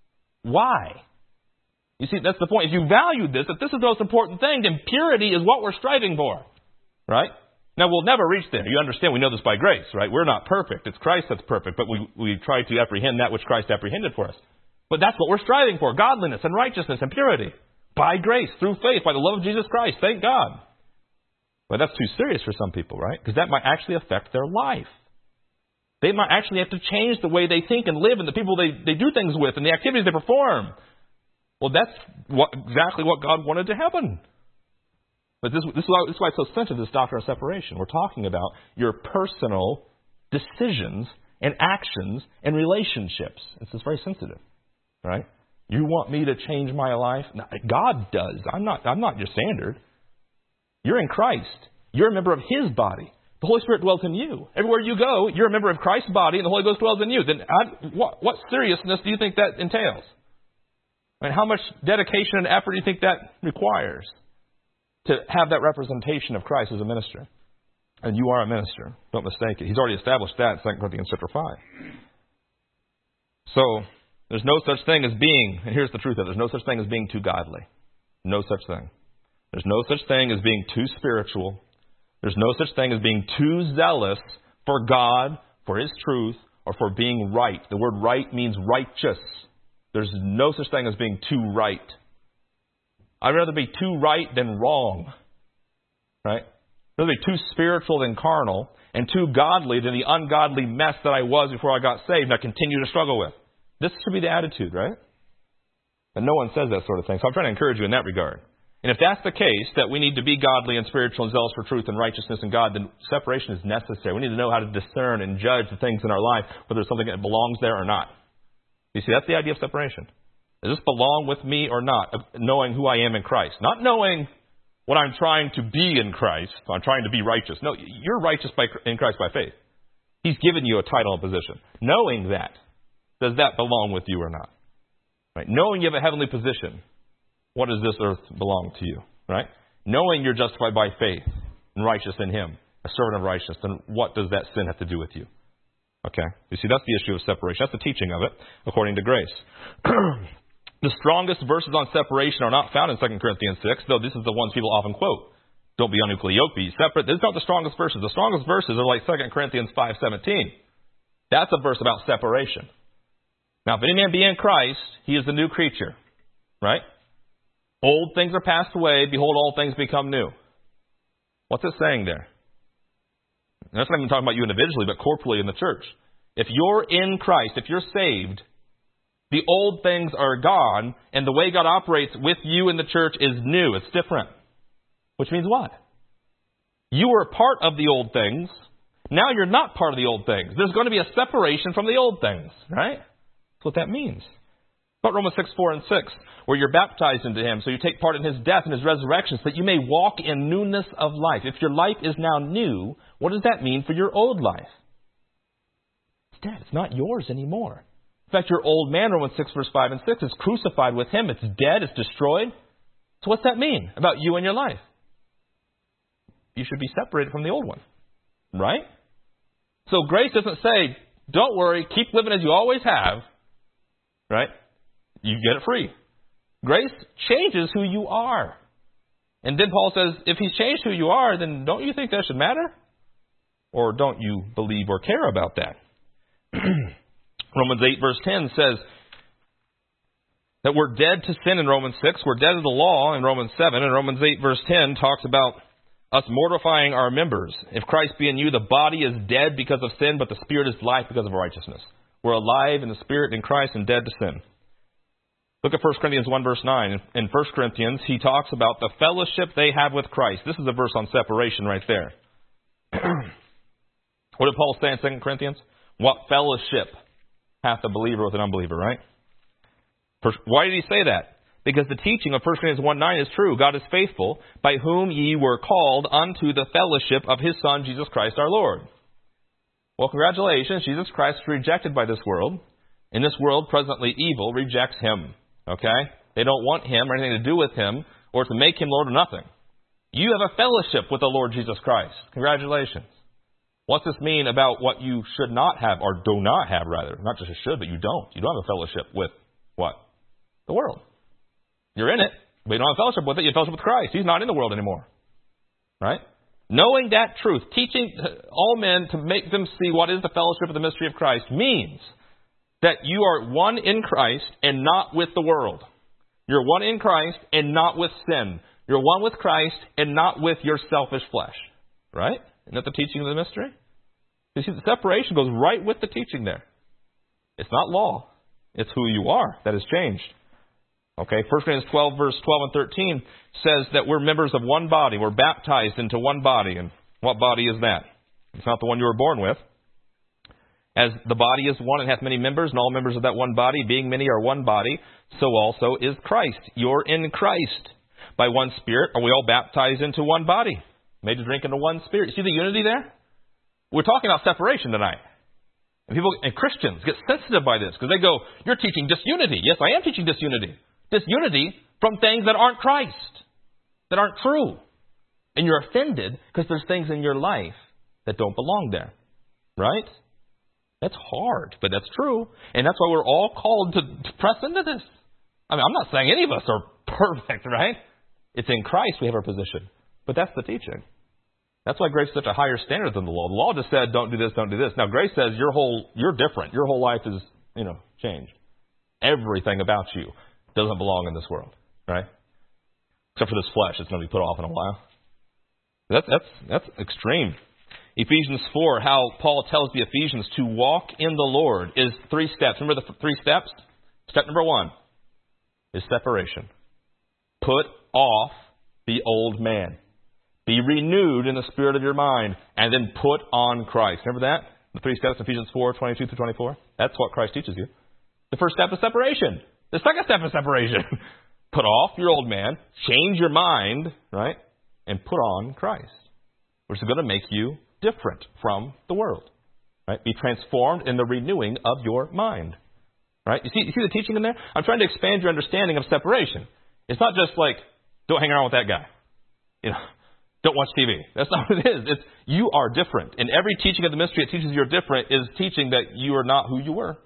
A: Why? You see, that's the point. If you value this, if this is the most important thing, then purity is what we're striving for. Right? Now, we'll never reach there. You understand, we know this by grace, right? We're not perfect. It's Christ that's perfect, but we, we try to apprehend that which Christ apprehended for us. But that's what we're striving for, godliness and righteousness and purity. By grace, through faith, by the love of Jesus Christ. Thank God. But that's too serious for some people, right? Because that might actually affect their life. They might actually have to change the way they think and live and the people they, they do things with and the activities they perform. Well, that's what, exactly what God wanted to happen. But this, this, is why, this is why it's so sensitive, this doctrine of separation. We're talking about your personal decisions and actions and relationships. It's just very sensitive, right? You want me to change my life? No, God does. I'm not, I'm not your standard. You're in Christ. You're a member of His body. The Holy Spirit dwells in you. Everywhere you go, you're a member of Christ's body and the Holy Ghost dwells in you. Then I, what, what seriousness do you think that entails? I mean, how much dedication and effort do you think that requires to have that representation of Christ as a minister? And you are a minister. Don't mistake it. He's already established that in Second Corinthians chapter five. So, there's no such thing as being, and here's the truth of it, there's no such thing as being too godly. No such thing. There's no such thing as being too spiritual. There's no such thing as being too zealous for God, for His truth, or for being right. The word right means righteous. There's no such thing as being too right. I'd rather be too right than wrong. Right? I'd rather be too spiritual than carnal, and too godly than the ungodly mess that I was before I got saved and I continue to struggle with. This should be the attitude, right? And no one says that sort of thing. So I'm trying to encourage you in that regard. And if that's the case, that we need to be godly and spiritual and zealous for truth and righteousness in God, then separation is necessary. We need to know how to discern and judge the things in our life, whether it's something that belongs there or not. You see, that's the idea of separation. Does this belong with me or not? Knowing who I am in Christ. Not knowing what I'm trying to be in Christ. I'm trying to be righteous. No, you're righteous by, in Christ by faith. He's given you a title and position. Knowing that, does that belong with you or not? Right? Knowing you have a heavenly position. What does this earth belong to you? Right? Knowing you're justified by faith and righteous in Him, a servant of righteousness, then what does that sin have to do with you? Okay? You see, that's the issue of separation. That's the teaching of it, according to grace. The strongest verses on separation are not found in Second Corinthians six, though this is the ones people often quote. Don't be unequally yoked, be separate. These are not the strongest verses. The strongest verses are like Second Corinthians five seventeen. That's a verse about separation. Now, if any man be in Christ, he is the new creature. Right? Old things are passed away. Behold, all things become new. What's it saying there? And that's not even talking about you individually, but corporally in the church. If you're in Christ, if you're saved, the old things are gone, and the way God operates with you in the church is new. It's different. Which means what? You were part of the old things. Now you're not part of the old things. There's going to be a separation from the old things. Right? That's what that means. But Romans six, four and six, where you're baptized into Him, so you take part in His death and His resurrection, so that you may walk in newness of life. If your life is now new, what does that mean for your old life? It's dead. It's not yours anymore. In fact, your old man, Romans six, verse five and six, is crucified with Him. It's dead. It's destroyed. So what's that mean about you and your life? You should be separated from the old one. Right? So grace doesn't say, don't worry, keep living as you always have. Right? You get it free. Grace changes who you are. And then Paul says, if he's changed who you are, then don't you think that should matter? Or don't you believe or care about that? Romans eight verse ten says that we're dead to sin in Romans six. We're dead to the law in Romans seven. And Romans eight verse ten talks about us mortifying our members. If Christ be in you, the body is dead because of sin, but the spirit is life because of righteousness. We're alive in the spirit in Christ and dead to sin. Look at First Corinthians one verse nine. In First Corinthians, he talks about the fellowship they have with Christ. This is a verse on separation right there. What did Paul say in Second Corinthians? What fellowship hath a believer with an unbeliever, right? Why did he say that? Because the teaching of First Corinthians one nine is true. God is faithful, by whom ye were called unto the fellowship of his Son, Jesus Christ our Lord. Well, congratulations. Jesus Christ is rejected by this world. And this world, presently evil, rejects him. Okay? They don't want him or anything to do with him or to make him Lord of nothing. You have a fellowship with the Lord Jesus Christ. Congratulations. What's this mean about what you should not have, or do not have, rather? Not just you should, but you don't. You don't have a fellowship with what? The world. You're in it, but you don't have a fellowship with it. You have fellowship with Christ. He's not in the world anymore. Right? Knowing that truth, teaching all men to make them see what is the fellowship of the mystery of Christ, means that you are one in Christ and not with the world. You're one in Christ and not with sin. You're one with Christ and not with your selfish flesh. Right? Isn't that the teaching of the mystery? You see, the separation goes right with the teaching there. It's not law. It's who you are that has changed. Okay, First Corinthians twelve, verse twelve and thirteen says that we're members of one body. We're baptized into one body. And what body is that? It's not the one you were born with. As the body is one and hath many members, and all members of that one body, being many, are one body, so also is Christ. You're in Christ. By one Spirit are we all baptized into one body, made to drink into one Spirit. See the unity there? We're talking about separation tonight. And people and Christians get sensitive by this because they go, you're teaching disunity. Yes, I am teaching disunity. Disunity from things that aren't Christ, that aren't true. And you're offended because there's things in your life that don't belong there. Right? That's hard, but that's true. And that's why we're all called to, to press into this. I mean, I'm not saying any of us are perfect, right? It's in Christ we have our position. But that's the teaching. That's why grace is such a higher standard than the law. The law just said, don't do this, don't do this. Now, grace says your whole, you're different. Your whole life is, you know, changed. Everything about you doesn't belong in this world, right? Except for this flesh. It's going to be put off in a while. That's, that's, that's extreme. Ephesians four, how Paul tells the Ephesians to walk in the Lord is three steps. Remember the three steps? Step number one is separation. Put off the old man. Be renewed in the spirit of your mind, and then put on Christ. Remember that? The three steps, Ephesians four, twenty-two through twenty-four. That's what Christ teaches you. The first step is separation. The second step is separation. Put off your old man, change your mind, right? And put on Christ, which is going to make you different from the world. Right? Be transformed in the renewing of your mind. Right? You see, you see the teaching in there? I'm trying to expand your understanding of separation. It's not just like, don't hang around with that guy. You know, don't watch T V. That's not what it is. It's you are different. And every teaching of the mystery that teaches you're different is teaching that you are not who you were.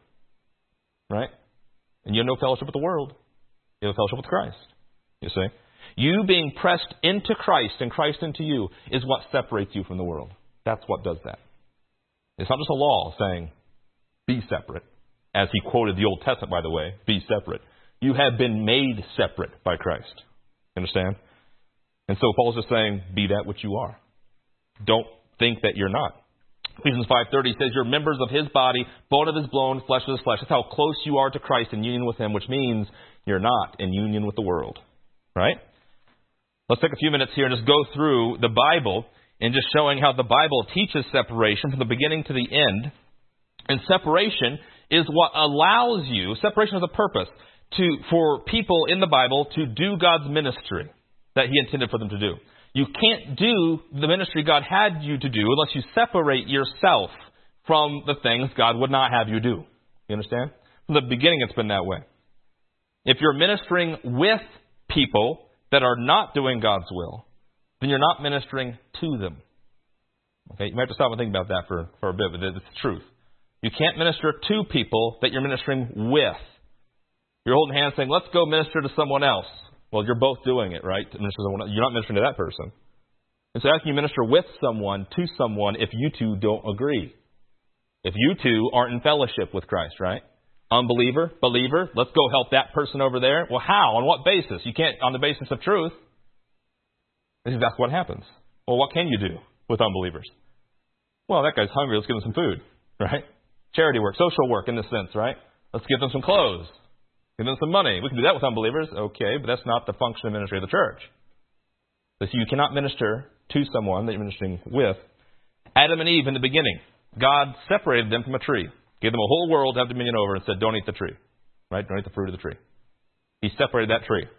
A: Right? And you have no fellowship with the world. You have a fellowship with Christ. You see? You being pressed into Christ and Christ into you is what separates you from the world. That's what does that. It's not just a law saying, be separate. As he quoted the Old Testament, by the way, be separate. You have been made separate by Christ. Understand? And so Paul's just saying, be that which you are. Don't think that you're not. Ephesians five thirty says, you're members of his body, bone of his bone, flesh of his flesh. That's how close you are to Christ in union with him, which means you're not in union with the world. Right? Let's take a few minutes here and just go through the Bible and just showing how the Bible teaches separation from the beginning to the end. And separation is what allows you, separation is a purpose, to for people in the Bible to do God's ministry that he intended for them to do. You can't do the ministry God had you to do unless you separate yourself from the things God would not have you do. You understand? From the beginning it's been that way. If you're ministering with people that are not doing God's will, then you're not ministering to them. Okay, you might have to stop and think about that for, for a bit, but it's the truth. You can't minister to people that you're ministering with. You're holding hands saying, let's go minister to someone else. Well, you're both doing it, right? You're not ministering to that person. And so how can you minister with someone, to someone, if you two don't agree? If you two aren't in fellowship with Christ, right? Unbeliever, believer, let's go help that person over there. Well, how? On what basis? You can't on the basis of truth. Because that's what happens. Well, what can you do with unbelievers? Well, that guy's hungry. Let's give him some food, right? Charity work, social work in this sense, right? Let's give them some clothes. Give them some money. We can do that with unbelievers. Okay, but that's not the function of ministry of the church. So you cannot minister to someone that you're ministering with. Adam and Eve in the beginning, God separated them from a tree. Gave them a whole world to have dominion over and said, don't eat the tree. Right? Don't eat the fruit of the tree. He separated that tree.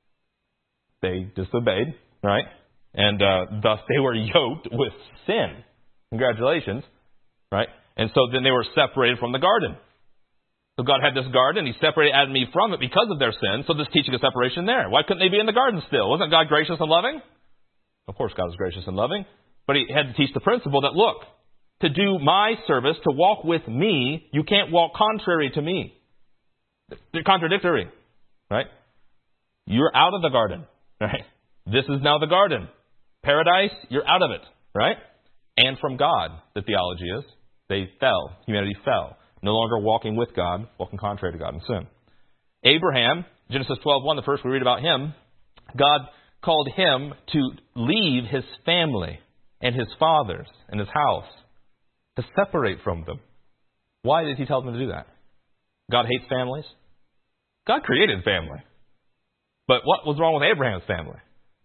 A: They disobeyed, right? And uh, thus they were yoked with sin. Congratulations. Right? And so then they were separated from the garden. So God had this garden. He separated Adam and Eve from it because of their sin. So this teaching of separation there. Why couldn't they be in the garden still? Wasn't God gracious and loving? Of course God was gracious and loving. But he had to teach the principle that, look, to do my service, to walk with me, you can't walk contrary to me. They're contradictory. Right? You're out of the garden. Right? This is now the garden. Paradise, you're out of it. Right? And from God, the theology is, they fell. Humanity fell. No longer walking with God, walking contrary to God in sin. Abraham, Genesis twelve one, the first we read about him, God called him to leave his family and his fathers and his house, to separate from them. Why did he tell them to do that? God hates families? God created family. But what was wrong with Abraham's family?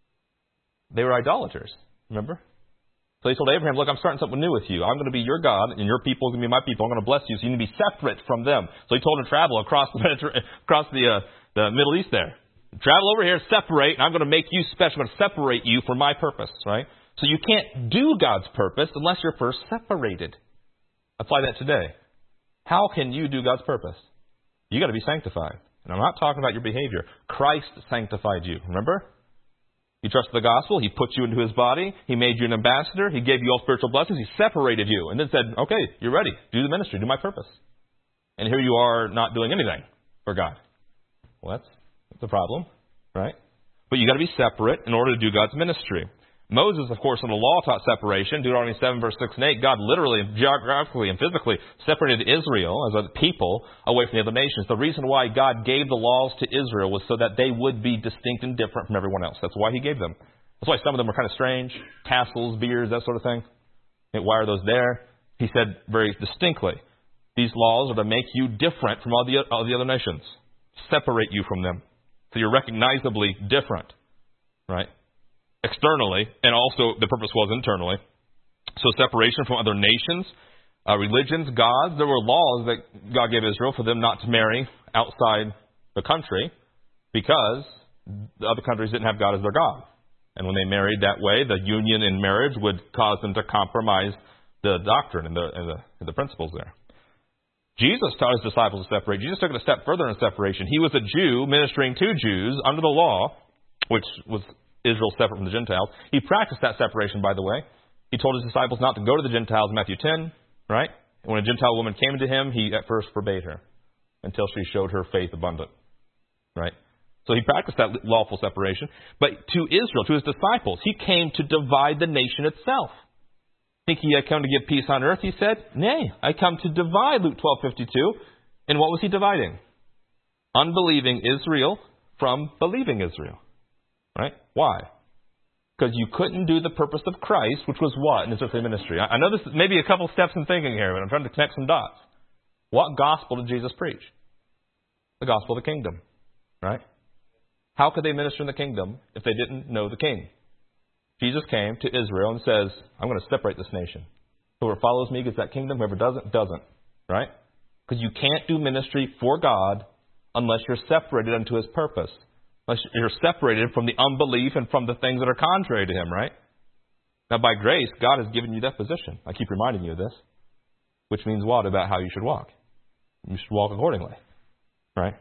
A: They were idolaters, remember? So he told Abraham, look, I'm starting something new with you. I'm going to be your God, and your people are going to be my people. I'm going to bless you, so you need to be separate from them. So he told him to travel across the across the, uh, the Middle East there. Travel over here, separate, and I'm going to make you special. I'm going to separate you for my purpose, right? So you can't do God's purpose unless you're first separated. Apply that today. How can you do God's purpose? You got to be sanctified. And I'm not talking about your behavior. Christ sanctified you, remember? You trusted the gospel. He put you into his body. He made you an ambassador. He gave you all spiritual blessings. He separated you and then said, okay, you're ready. Do the ministry. Do my purpose. And here you are not doing anything for God. Well, that's, that's a problem, right? But you got to be separate in order to do God's ministry. Moses, of course, in the law taught separation. Deuteronomy seven, verse six and eight. God literally, geographically, and physically separated Israel as a people away from the other nations. The reason why God gave the laws to Israel was so that they would be distinct and different from everyone else. That's why he gave them. That's why some of them were kind of strange. Tassels, beards, that sort of thing. Why are those there? He said very distinctly, these laws are to make you different from all the, all the other nations. Separate you from them. So you're recognizably different. Right? Externally, and also the purpose was internally. So separation from other nations, uh, religions, gods. There were laws that God gave Israel for them not to marry outside the country because the other countries didn't have God as their God. And when they married that way, the union in marriage would cause them to compromise the doctrine and the, and the, and the principles there. Jesus taught his disciples to separate. Jesus took it a step further in separation. He was a Jew ministering to Jews under the law, which was Israel separate from the Gentiles. He practiced that separation, by the way. He told his disciples not to go to the Gentiles in Matthew ten, right? And when a Gentile woman came to him, he at first forbade her until she showed her faith abundant, right? So he practiced that lawful separation. But to Israel, to his disciples, he came to divide the nation itself. Think he had come to give peace on earth, he said? Nay, I come to divide, Luke twelve fifty-two. And what was he dividing? Unbelieving Israel from believing Israel. Right? Why? Because you couldn't do the purpose of Christ, which was what in his earthly ministry? I know this is maybe a couple steps in thinking here, but I'm trying to connect some dots. What gospel did Jesus preach? The gospel of the kingdom. Right? How could they minister in the kingdom if they didn't know the king? Jesus came to Israel and says, I'm going to separate this nation. Whoever follows me gets that kingdom. Whoever doesn't, doesn't. Right? Because you can't do ministry for God unless you're separated unto his purpose. Unless you're separated from the unbelief and from the things that are contrary to him, right? Now, by grace, God has given you that position. I keep reminding you of this. Which means what about how you should walk? You should walk accordingly, right?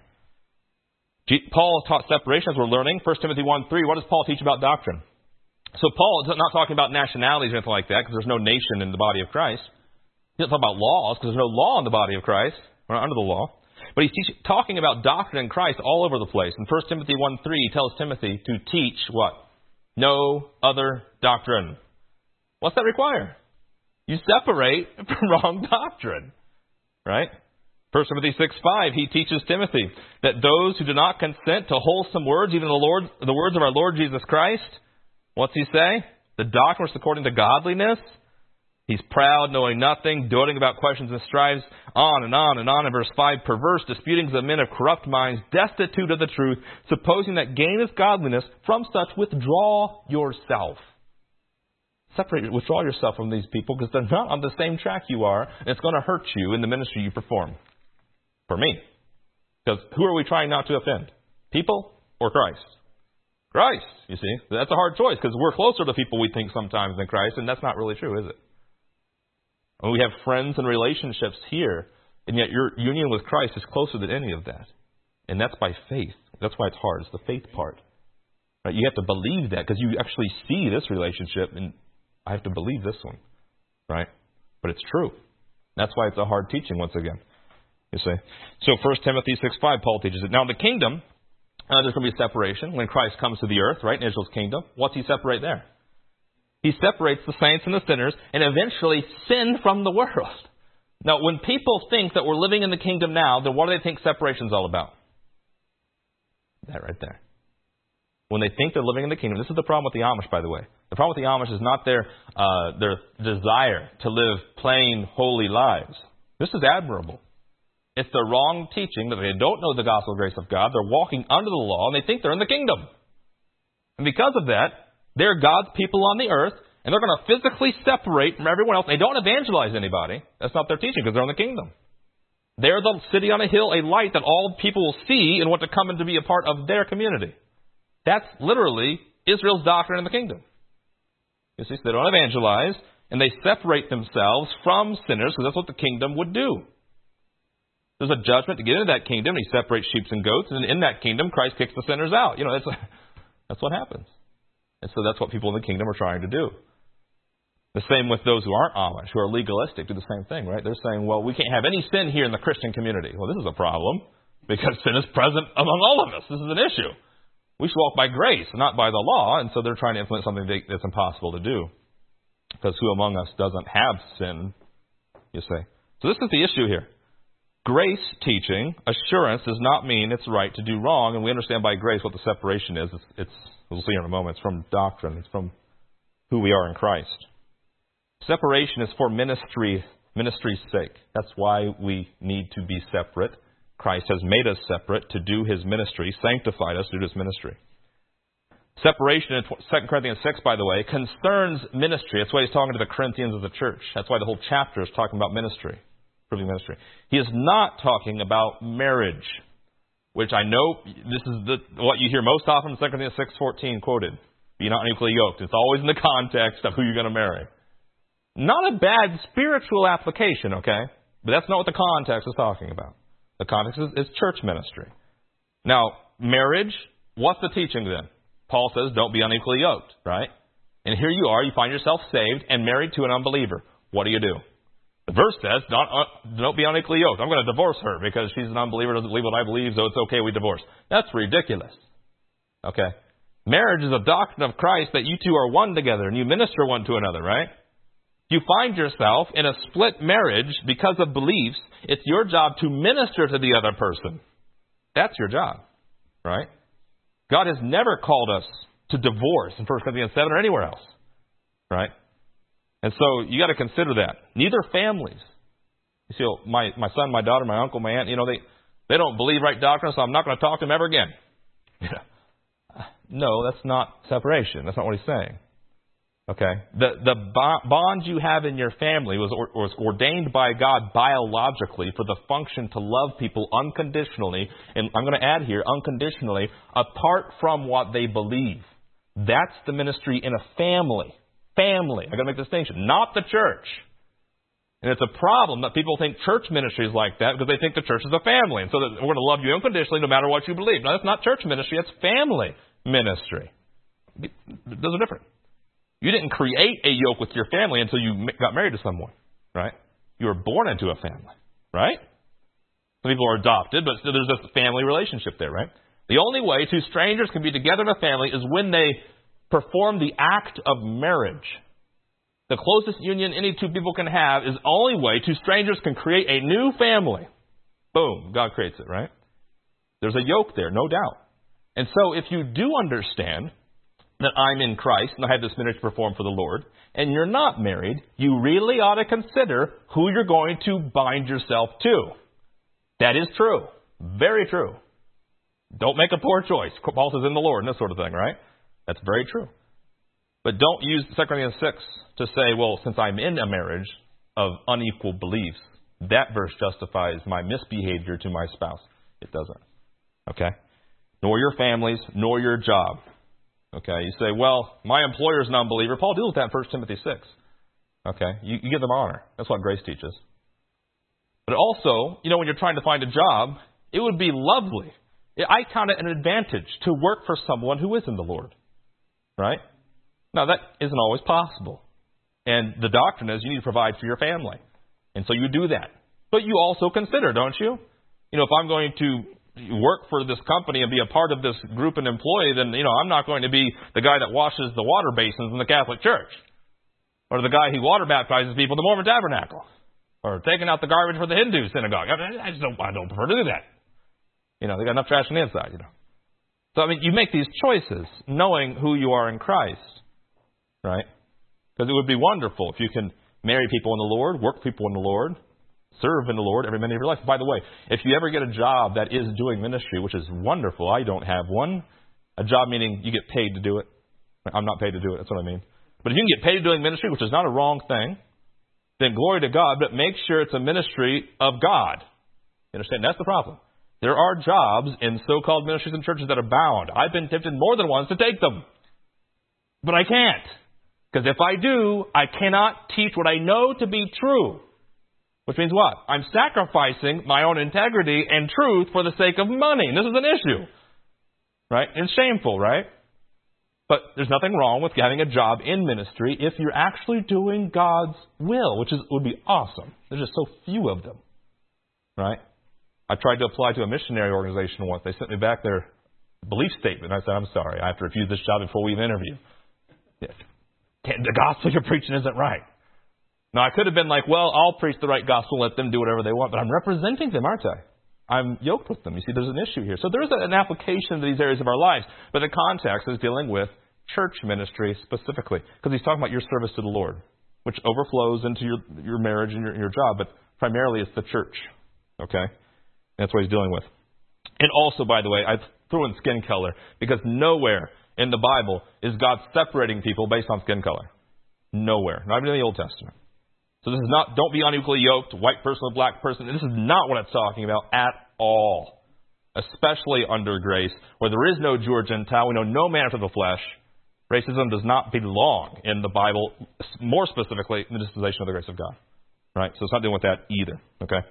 A: Paul taught separation, as we're learning. First Timothy one three, what does Paul teach about doctrine? So Paul is not talking about nationalities or anything like that, because there's no nation in the body of Christ. He doesn't talk about laws, because there's no law in the body of Christ. We're not under the law. But he's teach, talking about doctrine in Christ all over the place. In First Timothy one three, he tells Timothy to teach what? No other doctrine. What's that require? You separate from wrong doctrine. Right? First Timothy six five, he teaches Timothy that those who do not consent to wholesome words, even the Lord, the words of our Lord Jesus Christ, what's he say? The doctrine is according to godliness. He's proud, knowing nothing, doting about questions and strives, on and on and on. In verse five, perverse disputings of men of corrupt minds, destitute of the truth, supposing that gain is godliness. From such withdraw yourself. Separate, withdraw yourself from these people because they're not on the same track you are, and it's going to hurt you in the ministry you perform. For me. Because who are we trying not to offend? People or Christ? Christ, you see. That's a hard choice because we're closer to people we think sometimes than Christ, and that's not really true, is it? And we have friends and relationships here, and yet your union with Christ is closer than any of that. And that's by faith. That's why it's hard. It's the faith part. Right? You have to believe that because you actually see this relationship, and I have to believe this one. Right? But it's true. That's why it's a hard teaching once again. You see. So First Timothy six five, Paul teaches it. Now in the kingdom, uh, there's going to be a separation when Christ comes to the earth, right, in Israel's kingdom. What's he separate there? He separates the saints and the sinners and eventually sin from the world. Now, when people think that we're living in the kingdom now, then what do they think separation's all about? That right there. When they think they're living in the kingdom, this is the problem with the Amish, by the way. The problem with the Amish is not their uh, their desire to live plain, holy lives. This is admirable. It's the wrong teaching that they don't know the gospel grace of God. They're walking under the law, and they think they're in the kingdom. And because of that, they're God's people on the earth, and they're going to physically separate from everyone else. They don't evangelize anybody. That's not their teaching because they're in the kingdom. They're the city on a hill, a light that all people will see and want to come in to be a part of their community. That's literally Israel's doctrine in the kingdom. You see, so they don't evangelize, and they separate themselves from sinners because that's what the kingdom would do. There's a judgment to get into that kingdom. He separates sheep and goats, and in that kingdom, Christ kicks the sinners out. You know, that's, that's what happens. And so that's what people in the kingdom are trying to do. The same with those who aren't Amish, who are legalistic, do the same thing, right? They're saying, well, we can't have any sin here in the Christian community. Well, this is a problem because sin is present among all of us. This is an issue. We should walk by grace, not by the law. And so they're trying to implement something that's impossible to do. Because who among us doesn't have sin, you say? So this is the issue here. Grace teaching, assurance, does not mean it's right to do wrong. And we understand by grace what the separation is. It's, it's we'll see in a moment. It's from doctrine. It's from who we are in Christ. Separation is for ministry, ministry's sake. That's why we need to be separate. Christ has made us separate to do His ministry, sanctified us to do His ministry. Separation in Second Corinthians six, by the way, concerns ministry. That's why he's talking to the Corinthians as a church. That's why the whole chapter is talking about ministry, proving ministry. He is not talking about marriage, which I know this is the, what you hear most often in Second Corinthians six fourteen quoted. Be not unequally yoked. It's always in the context of who you're going to marry. Not a bad spiritual application, okay? But that's not what the context is talking about. The context is, is church ministry. Now, marriage, what's the teaching then? Paul says, don't be unequally yoked, right? And here you are, you find yourself saved and married to an unbeliever. What do you do? The verse says, don't, uh, don't be unequally yoked. I'm going to divorce her because she's an unbeliever, doesn't believe what I believe, so it's okay, we divorce. That's ridiculous. Okay? Marriage is a doctrine of Christ that you two are one together and you minister one to another, right? You find yourself in a split marriage because of beliefs. It's your job to minister to the other person. That's your job, right? God has never called us to divorce in First Corinthians seven or anywhere else, right? And so you got to consider that. Neither families. You see, my, my son, my daughter, my uncle, my aunt, you know, they, they don't believe right doctrine, so I'm not going to talk to them ever again. No, that's not separation. That's not what he's saying. Okay? The the bond you have in your family was, or, was ordained by God biologically for the function to love people unconditionally, and I'm going to add here, unconditionally, apart from what they believe. That's the ministry in a family. Family. I've got to make a distinction. Not the church. And it's a problem that people think church ministry is like that because they think the church is a family. And so that we're going to love you unconditionally no matter what you believe. Now, that's not church ministry. It's family ministry. Those are different. You didn't create a yoke with your family until you got married to someone, right? You were born into a family, right? Some people are adopted, but still there's this family relationship there, right? The only way two strangers can be together in a family is when they perform the act of marriage. The closest union any two people can have is the only way two strangers can create a new family. Boom, God creates it, right? There's a yoke there, no doubt. And so if you do understand that I'm in Christ and I have this ministry to perform for the Lord, and you're not married, you really ought to consider who you're going to bind yourself to. That is true. Very true. Don't make a poor choice. Paul says in the Lord and this sort of thing, right? That's very true. But don't use Second Corinthians six to say, well, since I'm in a marriage of unequal beliefs, that verse justifies my misbehavior to my spouse. It doesn't. Okay? Nor your families, nor your job. Okay? You say, well, my employer's an unbeliever. Paul deals with that in First Timothy six. Okay? You, you give them honor. That's what grace teaches. But also, you know, when you're trying to find a job, it would be lovely. I count it an advantage to work for someone who is in the Lord. Right? Now, that isn't always possible. And the doctrine is you need to provide for your family. And so you do that. But you also consider, don't you? You know, if I'm going to work for this company and be a part of this group and employee, then, you know, I'm not going to be the guy that washes the water basins in the Catholic Church. Or the guy who water baptizes people in the Mormon Tabernacle. Or taking out the garbage for the Hindu synagogue. I just don't, I don't prefer to do that. You know, they got enough trash on the inside, you know. So, I mean, you make these choices knowing who you are in Christ. Right? Because it would be wonderful if you can marry people in the Lord, work people in the Lord, serve in the Lord every minute of your life. By the way, if you ever get a job that is doing ministry, which is wonderful, I don't have one. A job meaning you get paid to do it. I'm not paid to do it. That's what I mean. But if you can get paid doing ministry, which is not a wrong thing, then glory to God, but make sure it's a ministry of God. You understand? That's the problem. There are jobs in so-called ministries and churches that abound. I've been tempted more than once to take them. But I can't. Because if I do, I cannot teach what I know to be true. Which means what? I'm sacrificing my own integrity and truth for the sake of money. And this is an issue. Right? It's shameful, right? But there's nothing wrong with having a job in ministry if you're actually doing God's will, which is would be awesome. There's just so few of them. Right? I tried to apply to a missionary organization once. They sent me back their belief statement. I said, I'm sorry, I have to refuse this job before we even interview. Yes. The gospel you're preaching isn't right. Now, I could have been like, well, I'll preach the right gospel, let them do whatever they want, but I'm representing them, aren't I? I'm yoked with them. You see, there's an issue here. So there's an application to these areas of our lives, but the context is dealing with church ministry specifically, because he's talking about your service to the Lord, which overflows into your, your marriage and your, your job, but primarily it's the church. Okay? That's what he's dealing with. And also, by the way, I threw in skin color, because nowhere in the Bible is God separating people based on skin color. Nowhere. Not even in the Old Testament. So this is not, don't be unequally yoked, white person with black person. This is not what it's talking about at all. Especially under grace, where there is no Jew or Gentile. We know no man after the flesh. Racism does not belong in the Bible, more specifically in the dispensation of the grace of God. Right? So it's not dealing with that either. Okay?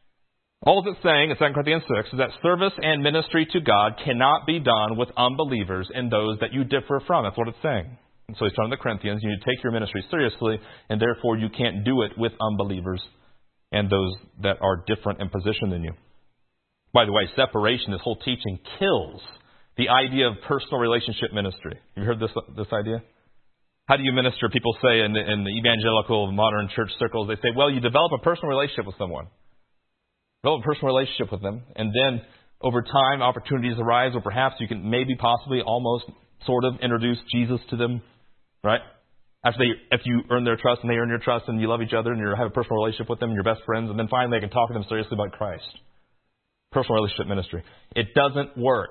A: All it's saying in Second Corinthians six is that service and ministry to God cannot be done with unbelievers and those that you differ from. That's what it's saying. And so he's telling the Corinthians, you need to take your ministry seriously, and therefore you can't do it with unbelievers and those that are different in position than you. By the way, separation, this whole teaching, kills the idea of personal relationship ministry. Have you heard this, this idea? How do you minister? People say in the, in the evangelical modern church circles, they say, well, you develop a personal relationship with someone. Develop a personal relationship with them, and then over time opportunities arise, or perhaps you can maybe possibly almost sort of introduce Jesus to them, right? After they, if you earn their trust and they earn your trust and you love each other and you have a personal relationship with them and you're best friends, and then finally they can talk to them seriously about Christ. Personal relationship ministry. It doesn't work.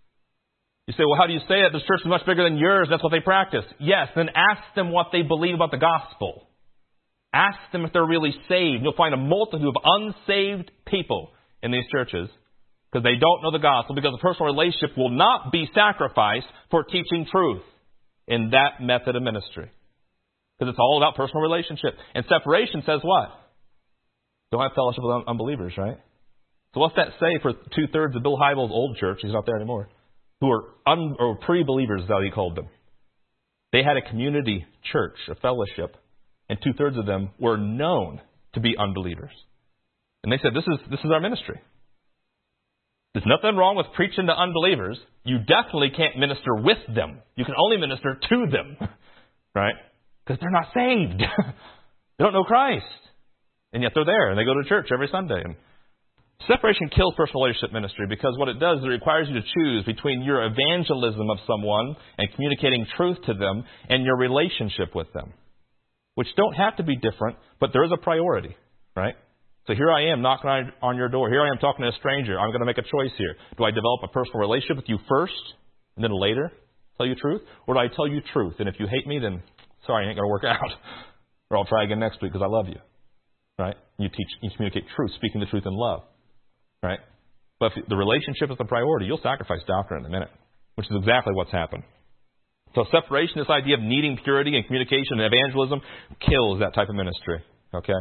A: You say, well, how do you say it? This church is much bigger than yours. That's what they practice. Yes, then ask them what they believe about the gospel. Ask them if they're really saved. You'll find a multitude of unsaved people in these churches because they don't know the gospel, because a personal relationship will not be sacrificed for teaching truth in that method of ministry. Because it's all about personal relationship. And separation says what? Don't have fellowship with unbelievers, right? So what's that say for two-thirds of Bill Hybels' old church? He's not there anymore. Who are un, or pre-believers, is how he called them. They had a community church, a fellowship. And two-thirds of them were known to be unbelievers. And they said, this is this is our ministry. There's nothing wrong with preaching to unbelievers. You definitely can't minister with them. You can only minister to them, right? Because they're not saved. They don't know Christ. And yet they're there, and they go to church every Sunday. And separation kills personal relationship ministry because what it does is it requires you to choose between your evangelism of someone and communicating truth to them and your relationship with them, which don't have to be different, but there is a priority, right? So here I am knocking on, on your door. Here I am talking to a stranger. I'm going to make a choice here. Do I develop a personal relationship with you first and then later tell you truth? Or do I tell you truth? And if you hate me, then sorry, it ain't going to work out. Or I'll try again next week because I love you, right? You teach, you communicate truth, speaking the truth in love, right? But if the relationship is the priority, you'll sacrifice doctrine in a minute, which is exactly what's happened. So separation, this idea of needing purity and communication and evangelism, kills that type of ministry, okay?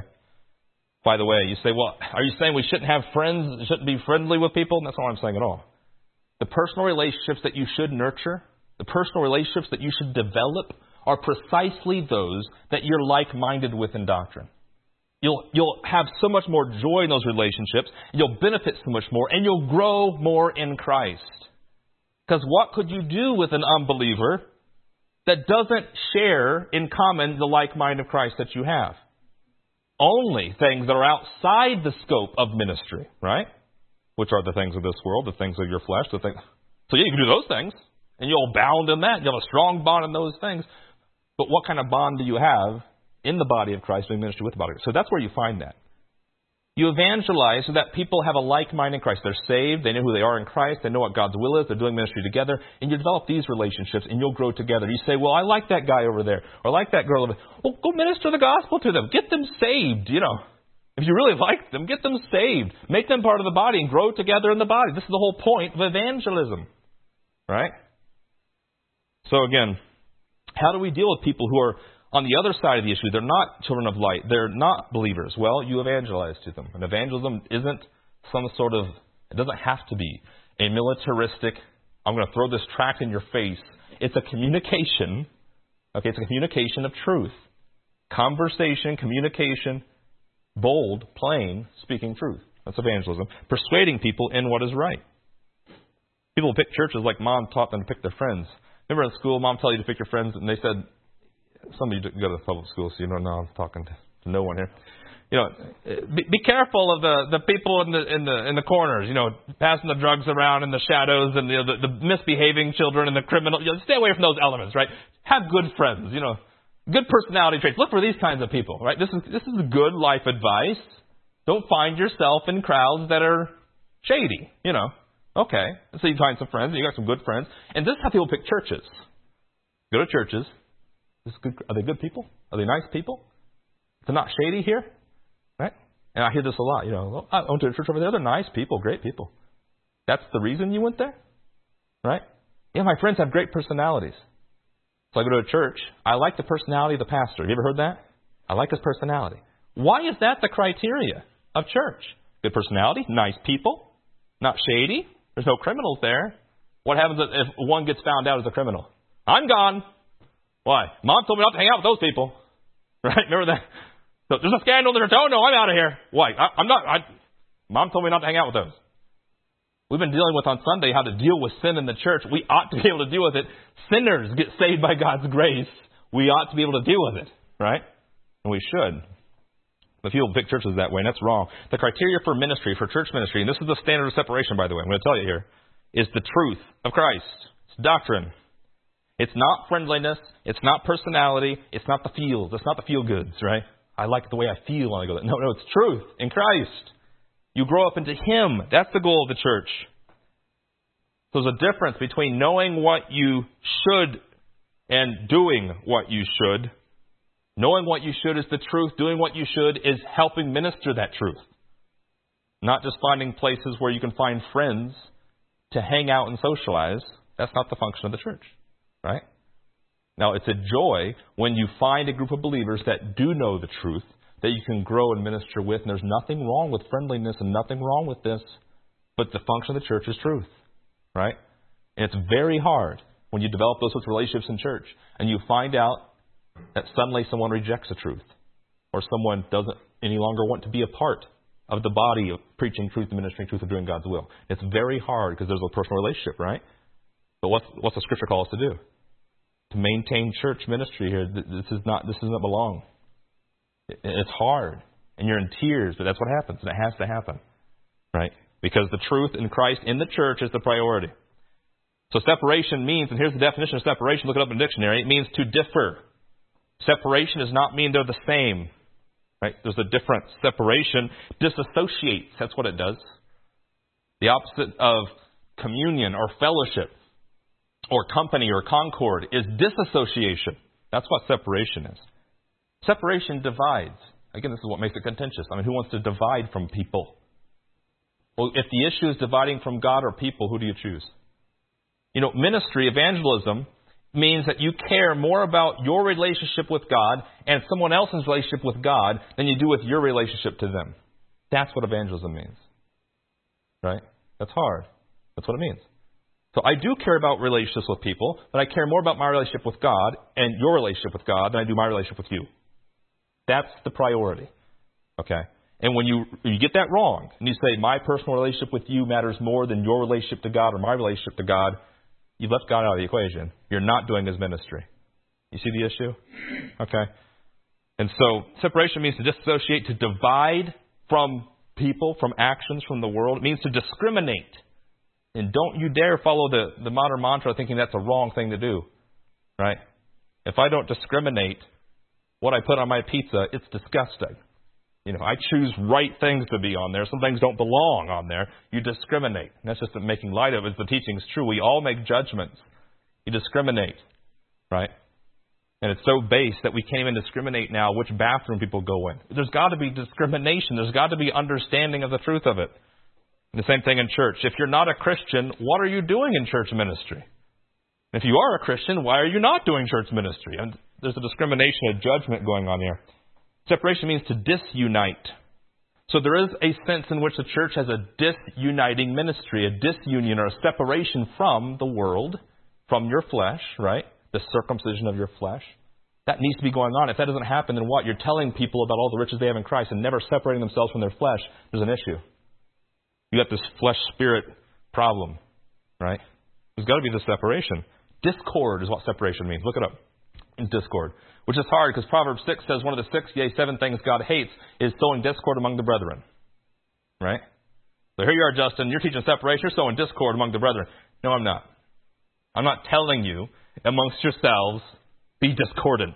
A: By the way, you say, well, are you saying we shouldn't have friends, shouldn't be friendly with people? That's not what I'm saying at all. The personal relationships that you should nurture, the personal relationships that you should develop are precisely those that you're like-minded with in doctrine. You'll, you'll have so much more joy in those relationships, you'll benefit so much more, and you'll grow more in Christ. Because what could you do with an unbeliever that doesn't share in common the like mind of Christ that you have? Only things that are outside the scope of ministry, right? Which are the things of this world, the things of your flesh, the things. So yeah, you can do those things, and you'll abound in that. You'll have a strong bond in those things. But what kind of bond do you have in the body of Christ, doing ministry with the body of Christ? So that's where you find that. You evangelize so that people have a like mind in Christ. They're saved. They know who they are in Christ. They know what God's will is. They're doing ministry together. And you develop these relationships and you'll grow together. You say, well, I like that guy over there. Or I like that girl over there. Well, go minister the gospel to them. Get them saved, you know. If you really like them, get them saved. Make them part of the body and grow together in the body. This is the whole point of evangelism. Right? So again, how do we deal with people who are on the other side of the issue? They're not children of light. They're not believers. Well, you evangelize to them. And evangelism isn't some sort of, it doesn't have to be a militaristic, I'm going to throw this tract in your face. It's a communication. Okay, it's a communication of truth. Conversation, communication, bold, plain, speaking truth. That's evangelism. Persuading people in what is right. People pick churches like mom taught them to pick their friends. Remember in school, mom tell you to pick your friends, and they said, some of you didn't go to the public school, so you don't know I'm talking to no one here. You know, be, be careful of the, the people in the in the in the corners. You know, passing the drugs around in the shadows, and you know, the, the misbehaving children and the criminal. You know, stay away from those elements, right? Have good friends. You know, good personality traits. Look for these kinds of people, right? This is this is good life advice. Don't find yourself in crowds that are shady. You know, okay. So you find some friends, and you got some good friends, and this is how people pick churches. Go to churches. This is good. Are they good people? Are they nice people? They're not shady here, right? And I hear this a lot. You know, I went to a church over there. They're nice people, great people. That's the reason you went there, right? Yeah, my friends have great personalities. So I go to a church. I like the personality of the pastor. Have you ever heard that? I like his personality. Why is that the criteria of church? Good personality, nice people, not shady. There's no criminals there. What happens if one gets found out as a criminal? I'm gone. Why? Mom told me not to hang out with those people. Right? Remember that? So there's a scandal in the church. Oh, no, I'm out of here. Why? I, I'm not. I, Mom told me not to hang out with those. We've been dealing with on Sunday how to deal with sin in the church. We ought to be able to deal with it. Sinners get saved by God's grace. We ought to be able to deal with it. Right? And we should. But people pick churches that way, and that's wrong. The criteria for ministry, for church ministry, and this is the standard of separation, by the way, I'm going to tell you here, is the truth of Christ. It's doctrine. It's not friendliness. It's not personality. It's not the feels. It's not the feel goods, right? I like the way I feel when I go there. No, no, it's truth in Christ. You grow up into Him. That's the goal of the church. So there's a difference between knowing what you should and doing what you should. Knowing what you should is the truth. Doing what you should is helping minister that truth. Not just finding places where you can find friends to hang out and socialize. That's not the function of the church. Right? Now, it's a joy when you find a group of believers that do know the truth, that you can grow and minister with, and there's nothing wrong with friendliness and nothing wrong with this, but the function of the church is truth. Right? And it's very hard when you develop those sorts of relationships in church, and you find out that suddenly someone rejects the truth, or someone doesn't any longer want to be a part of the body of preaching truth and ministering truth and doing God's will. It's very hard because there's a personal relationship, right? But what's, what's the Scripture call us to do? To maintain church ministry here. This is not, this doesn't belong. It's hard. And you're in tears, but that's what happens. And it has to happen. Right? Because the truth in Christ in the church is the priority. So separation means, and here's the definition of separation, look it up in the dictionary, it means to differ. Separation does not mean they're the same. Right? There's a difference. Separation disassociates. That's what it does. The opposite of communion or fellowship or company or concord is disassociation. That's what separation is. Separation divides. Again, this is what makes it contentious. I mean, who wants to divide from people? Well, if the issue is dividing from God or people, who do you choose? You know, ministry, evangelism, means that you care more about your relationship with God and someone else's relationship with God than you do with your relationship to them. That's what evangelism means. Right? That's hard. That's what it means. So I do care about relationships with people, but I care more about my relationship with God and your relationship with God than I do my relationship with you. That's the priority. Okay? And when you, you get that wrong, and you say, my personal relationship with you matters more than your relationship to God or my relationship to God, you've left God out of the equation. You're not doing His ministry. You see the issue? Okay? And so separation means to disassociate, to divide from people, from actions, from the world. It means to discriminate. And don't you dare follow the, the modern mantra thinking that's a wrong thing to do. Right? If I don't discriminate what I put on my pizza, it's disgusting. You know, I choose right things to be on there. Some things don't belong on there. You discriminate. And that's just making light of it. The teaching is true. We all make judgments. You discriminate. Right? And it's so base that we can't even discriminate now which bathroom people go in. There's got to be discrimination. There's got to be understanding of the truth of it. And the same thing in church. If you're not a Christian, what are you doing in church ministry? If you are a Christian, why are you not doing church ministry? And there's a discrimination, a judgment going on here. Separation means to disunite. So there is a sense in which the church has a disuniting ministry, a disunion or a separation from the world, from your flesh, right? The circumcision of your flesh. That needs to be going on. If that doesn't happen, then what? You're telling people about all the riches they have in Christ and never separating themselves from their flesh. There's an issue. You got this flesh-spirit problem, right? There's got to be this separation. Discord is what separation means. Look it up. Discord. Which is hard because Proverbs six says one of the six, yea, seven things God hates is sowing discord among the brethren. Right? So here you are, Justin. You're teaching separation. You're sowing discord among the brethren. No, I'm not. I'm not telling you amongst yourselves be discordant.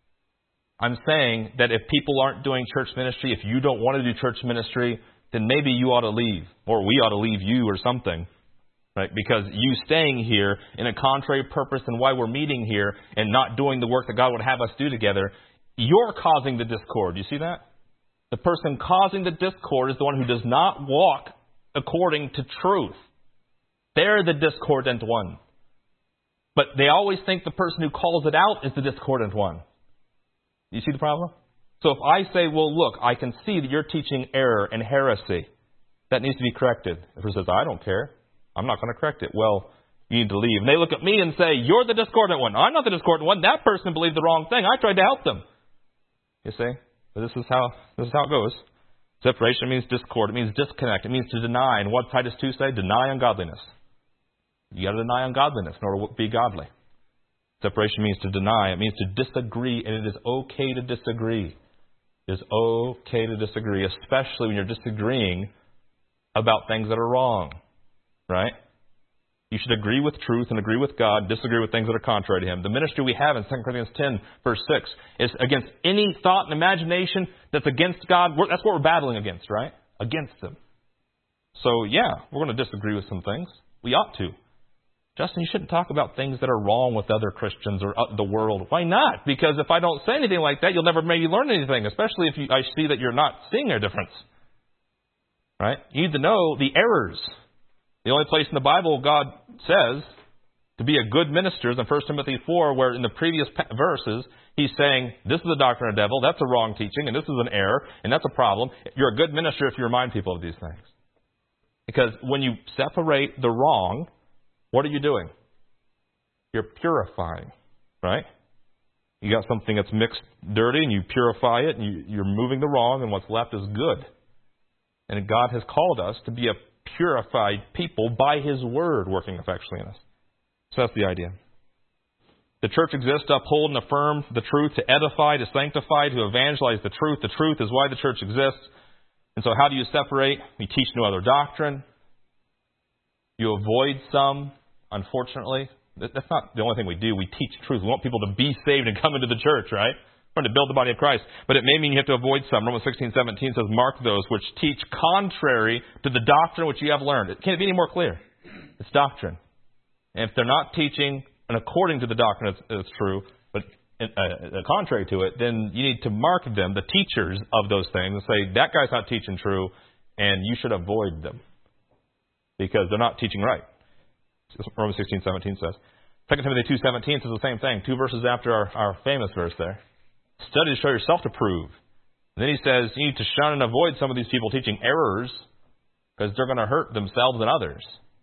A: I'm saying that if people aren't doing church ministry, if you don't want to do church ministry, then maybe you ought to leave. Or we ought to leave you or something. Right? Because you staying here in a contrary purpose and why we're meeting here and not doing the work that God would have us do together, you're causing the discord. You see that? The person causing the discord is the one who does not walk according to truth. They're the discordant one. But they always think the person who calls it out is the discordant one. You see the problem? So if I say, well, look, I can see that you're teaching error and heresy. That needs to be corrected. The person says, I don't care. I'm not going to correct it. Well, you need to leave. And they look at me and say, you're the discordant one. I'm not the discordant one. That person believed the wrong thing. I tried to help them. You see? But this is how this is how it goes. Separation means discord. It means disconnect. It means to deny. And what did Titus two say? Deny ungodliness. You got to deny ungodliness in order to be godly. Separation means to deny. It means to disagree. And it is okay to disagree. It is okay to disagree, especially when you're disagreeing about things that are wrong. Right? You should agree with truth and agree with God, disagree with things that are contrary to Him. The ministry we have in Second Corinthians ten, verse six, is against any thought and imagination that's against God. We're, that's what we're battling against, right? Against Him. So, yeah, we're going to disagree with some things. We ought to. Justin, you shouldn't talk about things that are wrong with other Christians or the world. Why not? Because if I don't say anything like that, you'll never maybe learn anything, especially if you, I see that you're not seeing a difference. Right? You need to know the errors. The only place in the Bible God says to be a good minister is in First Timothy four, where in the previous verses, he's saying, this is the doctrine of the devil, that's a wrong teaching, and this is an error, and that's a problem. You're a good minister if you remind people of these things. Because when you separate the wrong, what are you doing? You're purifying, right? You got something that's mixed dirty, and you purify it, and you, you're moving the wrong, and what's left is good. And God has called us to be a purified people by His Word working effectually in us. So that's the idea. The church exists to uphold and affirm the truth, to edify, to sanctify, to evangelize the truth. The truth is why the church exists. And so how do you separate? We teach no other doctrine. You avoid some, unfortunately. That's not the only thing we do. We teach truth. We want people to be saved and come into the church, right? We're trying to build the body of Christ. But it may mean you have to avoid some. Romans sixteen seventeen says, mark those which teach contrary to the doctrine which you have learned. It can't be any more clear. It's doctrine. And if they're not teaching and according to the doctrine it's true, but uh, contrary to it, then you need to mark them, the teachers of those things, and say, that guy's not teaching true, and you should avoid them because they're not teaching right. Romans sixteen seventeen says. Second Timothy two seventeen says the same thing, two verses after our, our famous verse there. Study to show yourself to prove. And then he says you need to shun and avoid some of these people teaching errors because they're going to hurt themselves and others.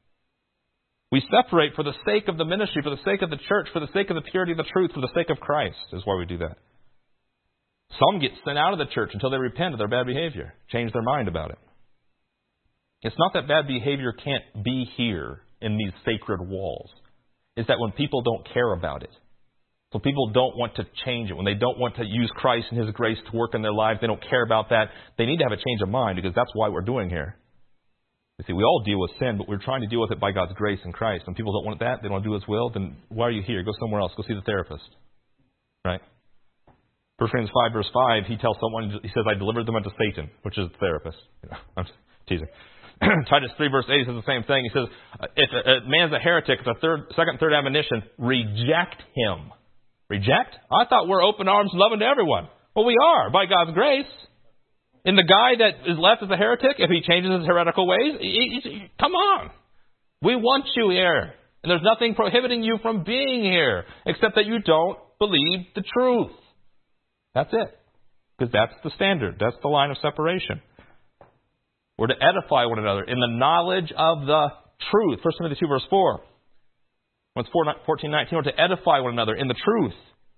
A: We separate for the sake of the ministry, for the sake of the church, for the sake of the purity of the truth, for the sake of Christ is why we do that. Some get sent out of the church until they repent of their bad behavior, change their mind about it. It's not that bad behavior can't be here in these sacred walls. It's that when people don't care about it, when people don't want to change it, when they don't want to use Christ and His grace to work in their lives, they don't care about that, they need to have a change of mind because that's why we're doing here. You see, we all deal with sin, but we're trying to deal with it by God's grace in Christ. When people don't want that, they don't do His will, then why are you here? Go somewhere else. Go see the therapist. Right? First Corinthians five, verse five, he tells someone, he says, I delivered them unto Satan, which is the therapist. You know, I'm just teasing. Titus three, verse eight, he says the same thing. He says, if a, a man's a heretic, it's a third, second, third admonition, reject him. Reject? I thought we're open arms and loving to everyone. Well, we are, by God's grace. And the guy that is left as a heretic, if he changes his heretical ways, he, he, come on. We want you here. And there's nothing prohibiting you from being here, except that you don't believe the truth. That's it. Because that's the standard. That's the line of separation. We're to edify one another in the knowledge of the truth. First Timothy two, verse four. When it's fourteen nineteen, we're to edify one another in the truth.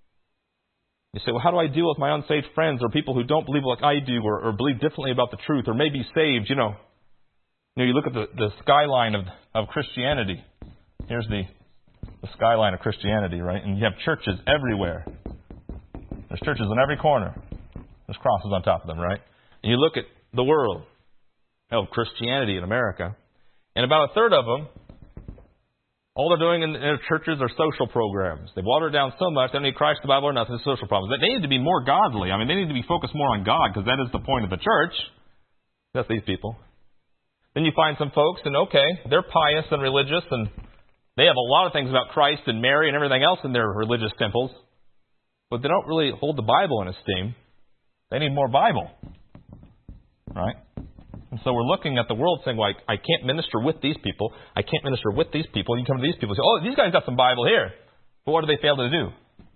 A: You say, well, how do I deal with my unsaved friends or people who don't believe like I do or, or believe differently about the truth or may be saved? You know, you know, you look at the, the skyline of, of Christianity. Here's the, the skyline of Christianity, right? And you have churches everywhere. There's churches in every corner. There's crosses on top of them, right? And you look at the world of Christianity in America, and about a third of them, all they're doing in their churches are social programs. They've watered down so much, they don't need Christ, the Bible, or nothing. It's social problems. They need to be more godly. I mean, they need to be focused more on God because that is the point of the church. That's these people. Then you find some folks, and okay, they're pious and religious, and they have a lot of things about Christ and Mary and everything else in their religious temples, but they don't really hold the Bible in esteem. They need more Bible. Right? And so we're looking at the world saying, well, I, I can't minister with these people. I can't minister with these people. You come to these people and say, oh, these guys got some Bible here. But what do they fail to do?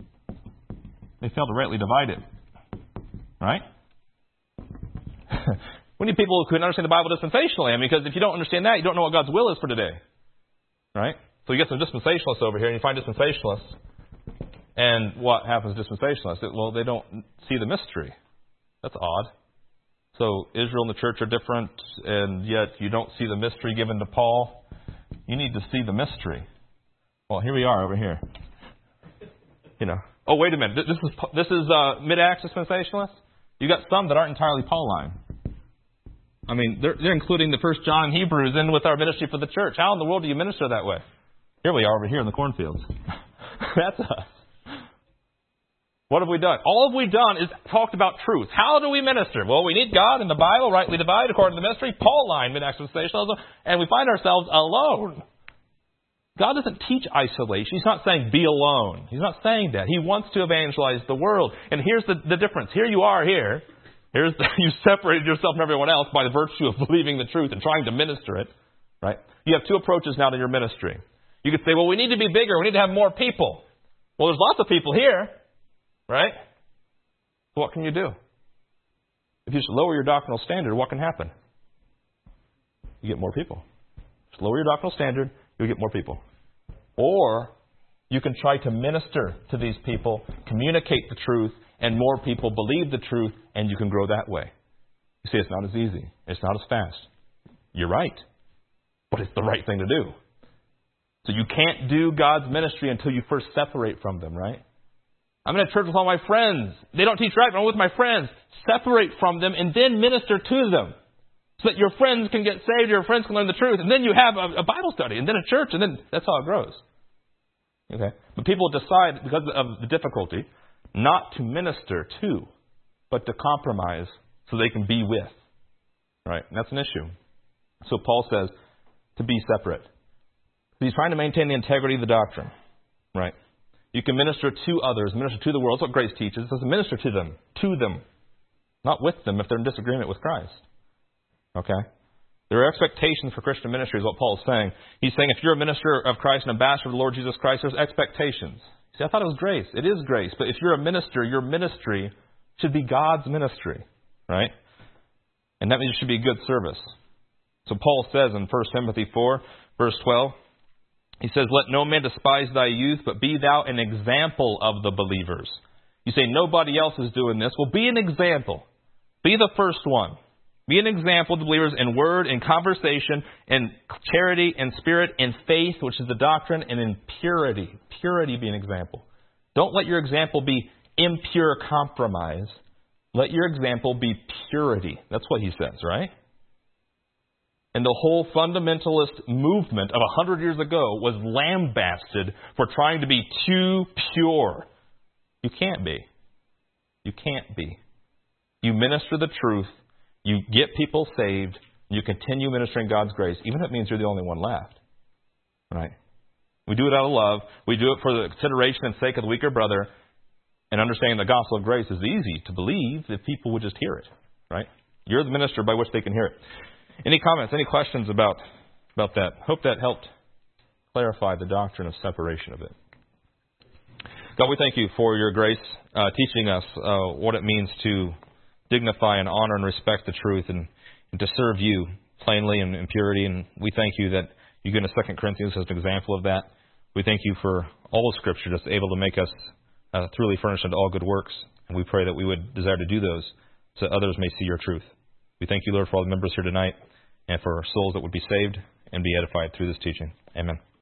A: They fail to rightly divide it. Right? We need people who can understand the Bible dispensationally. I mean, because if you don't understand that, you don't know what God's will is for today. Right? So you get some dispensationalists over here, and you find dispensationalists. And what happens to dispensationalists? Well, they don't see the mystery. That's odd. So Israel and the church are different, and yet you don't see the mystery given to Paul. You need to see the mystery. Well, here we are over here. You know. Oh, wait a minute. This is this is uh, mid-Acts dispensationalists. You got some that aren't entirely Pauline. I mean, they're they're including the First John and Hebrews in with our ministry for the church. How in the world do you minister that way? Here we are over here in the cornfields. That's us. What have we done? All have we done is talked about truth. How do we minister? Well, we need God and the Bible, rightly divided according to the mystery, Pauline, mid-Acts dispensationalism, and we find ourselves alone. God doesn't teach isolation. He's not saying be alone. He's not saying that. He wants to evangelize the world. And here's the, the difference. Here you are here. Here's the, you separated yourself from everyone else by the virtue of believing the truth and trying to minister it. Right? You have two approaches now to your ministry. You could say, well, we need to be bigger. We need to have more people. Well, there's lots of people here. Right? So what can you do? If you just lower your doctrinal standard, what can happen? You get more people. Just lower your doctrinal standard, you'll get more people. Or you can try to minister to these people, communicate the truth, and more people believe the truth, and you can grow that way. You say it's not as easy. It's not as fast. You're right. But it's the right thing to do. So you can't do God's ministry until you first separate from them, right? I'm in a church with all my friends. They don't teach right, but I'm with my friends. Separate from them and then minister to them. So that your friends can get saved, your friends can learn the truth. And then you have a, a Bible study, and then a church, and then that's how it grows. Okay? But people decide, because of the difficulty, not to minister to, but to compromise so they can be with. Right? And that's an issue. So Paul says to be separate. He's trying to maintain the integrity of the doctrine. Right? You can minister to others, minister to the world. That's what grace teaches. It says minister to them, to them, not with them if they're in disagreement with Christ. Okay? There are expectations for Christian ministry is what Paul is saying. He's saying if you're a minister of Christ, an ambassador of the Lord Jesus Christ, there's expectations. See, I thought it was grace. It is grace. But if you're a minister, your ministry should be God's ministry. Right? And that means it should be good service. So Paul says in First Timothy four, verse twelve, he says, let no man despise thy youth, but be thou an example of the believers. You say, nobody else is doing this. Well, be an example. Be the first one. Be an example to believers in word, in conversation, in charity, in spirit, in faith, which is the doctrine, and in purity. Purity be an example. Don't let your example be impure compromise. Let your example be purity. That's what he says, right? And the whole fundamentalist movement of a hundred years ago was lambasted for trying to be too pure. You can't be. You can't be. You minister the truth. You get people saved. You continue ministering God's grace, even if it means you're the only one left. Right? We do it out of love. We do it for the consideration and sake of the weaker brother. And understanding the gospel of grace is easy to believe if people would just hear it. Right? You're the minister by which they can hear it. Any comments, any questions about, about that? Hope that helped clarify the doctrine of separation of it. God, we thank you for your grace, uh, teaching us uh, what it means to dignify and honor and respect the truth and, and to serve you plainly and in purity. And we thank you that you give us Second Corinthians as an example of that. We thank you for all of Scripture that's able to make us uh, truly furnished unto all good works. And we pray that we would desire to do those so others may see your truth. We thank you, Lord, for all the members here tonight and for our souls that would be saved and be edified through this teaching. Amen.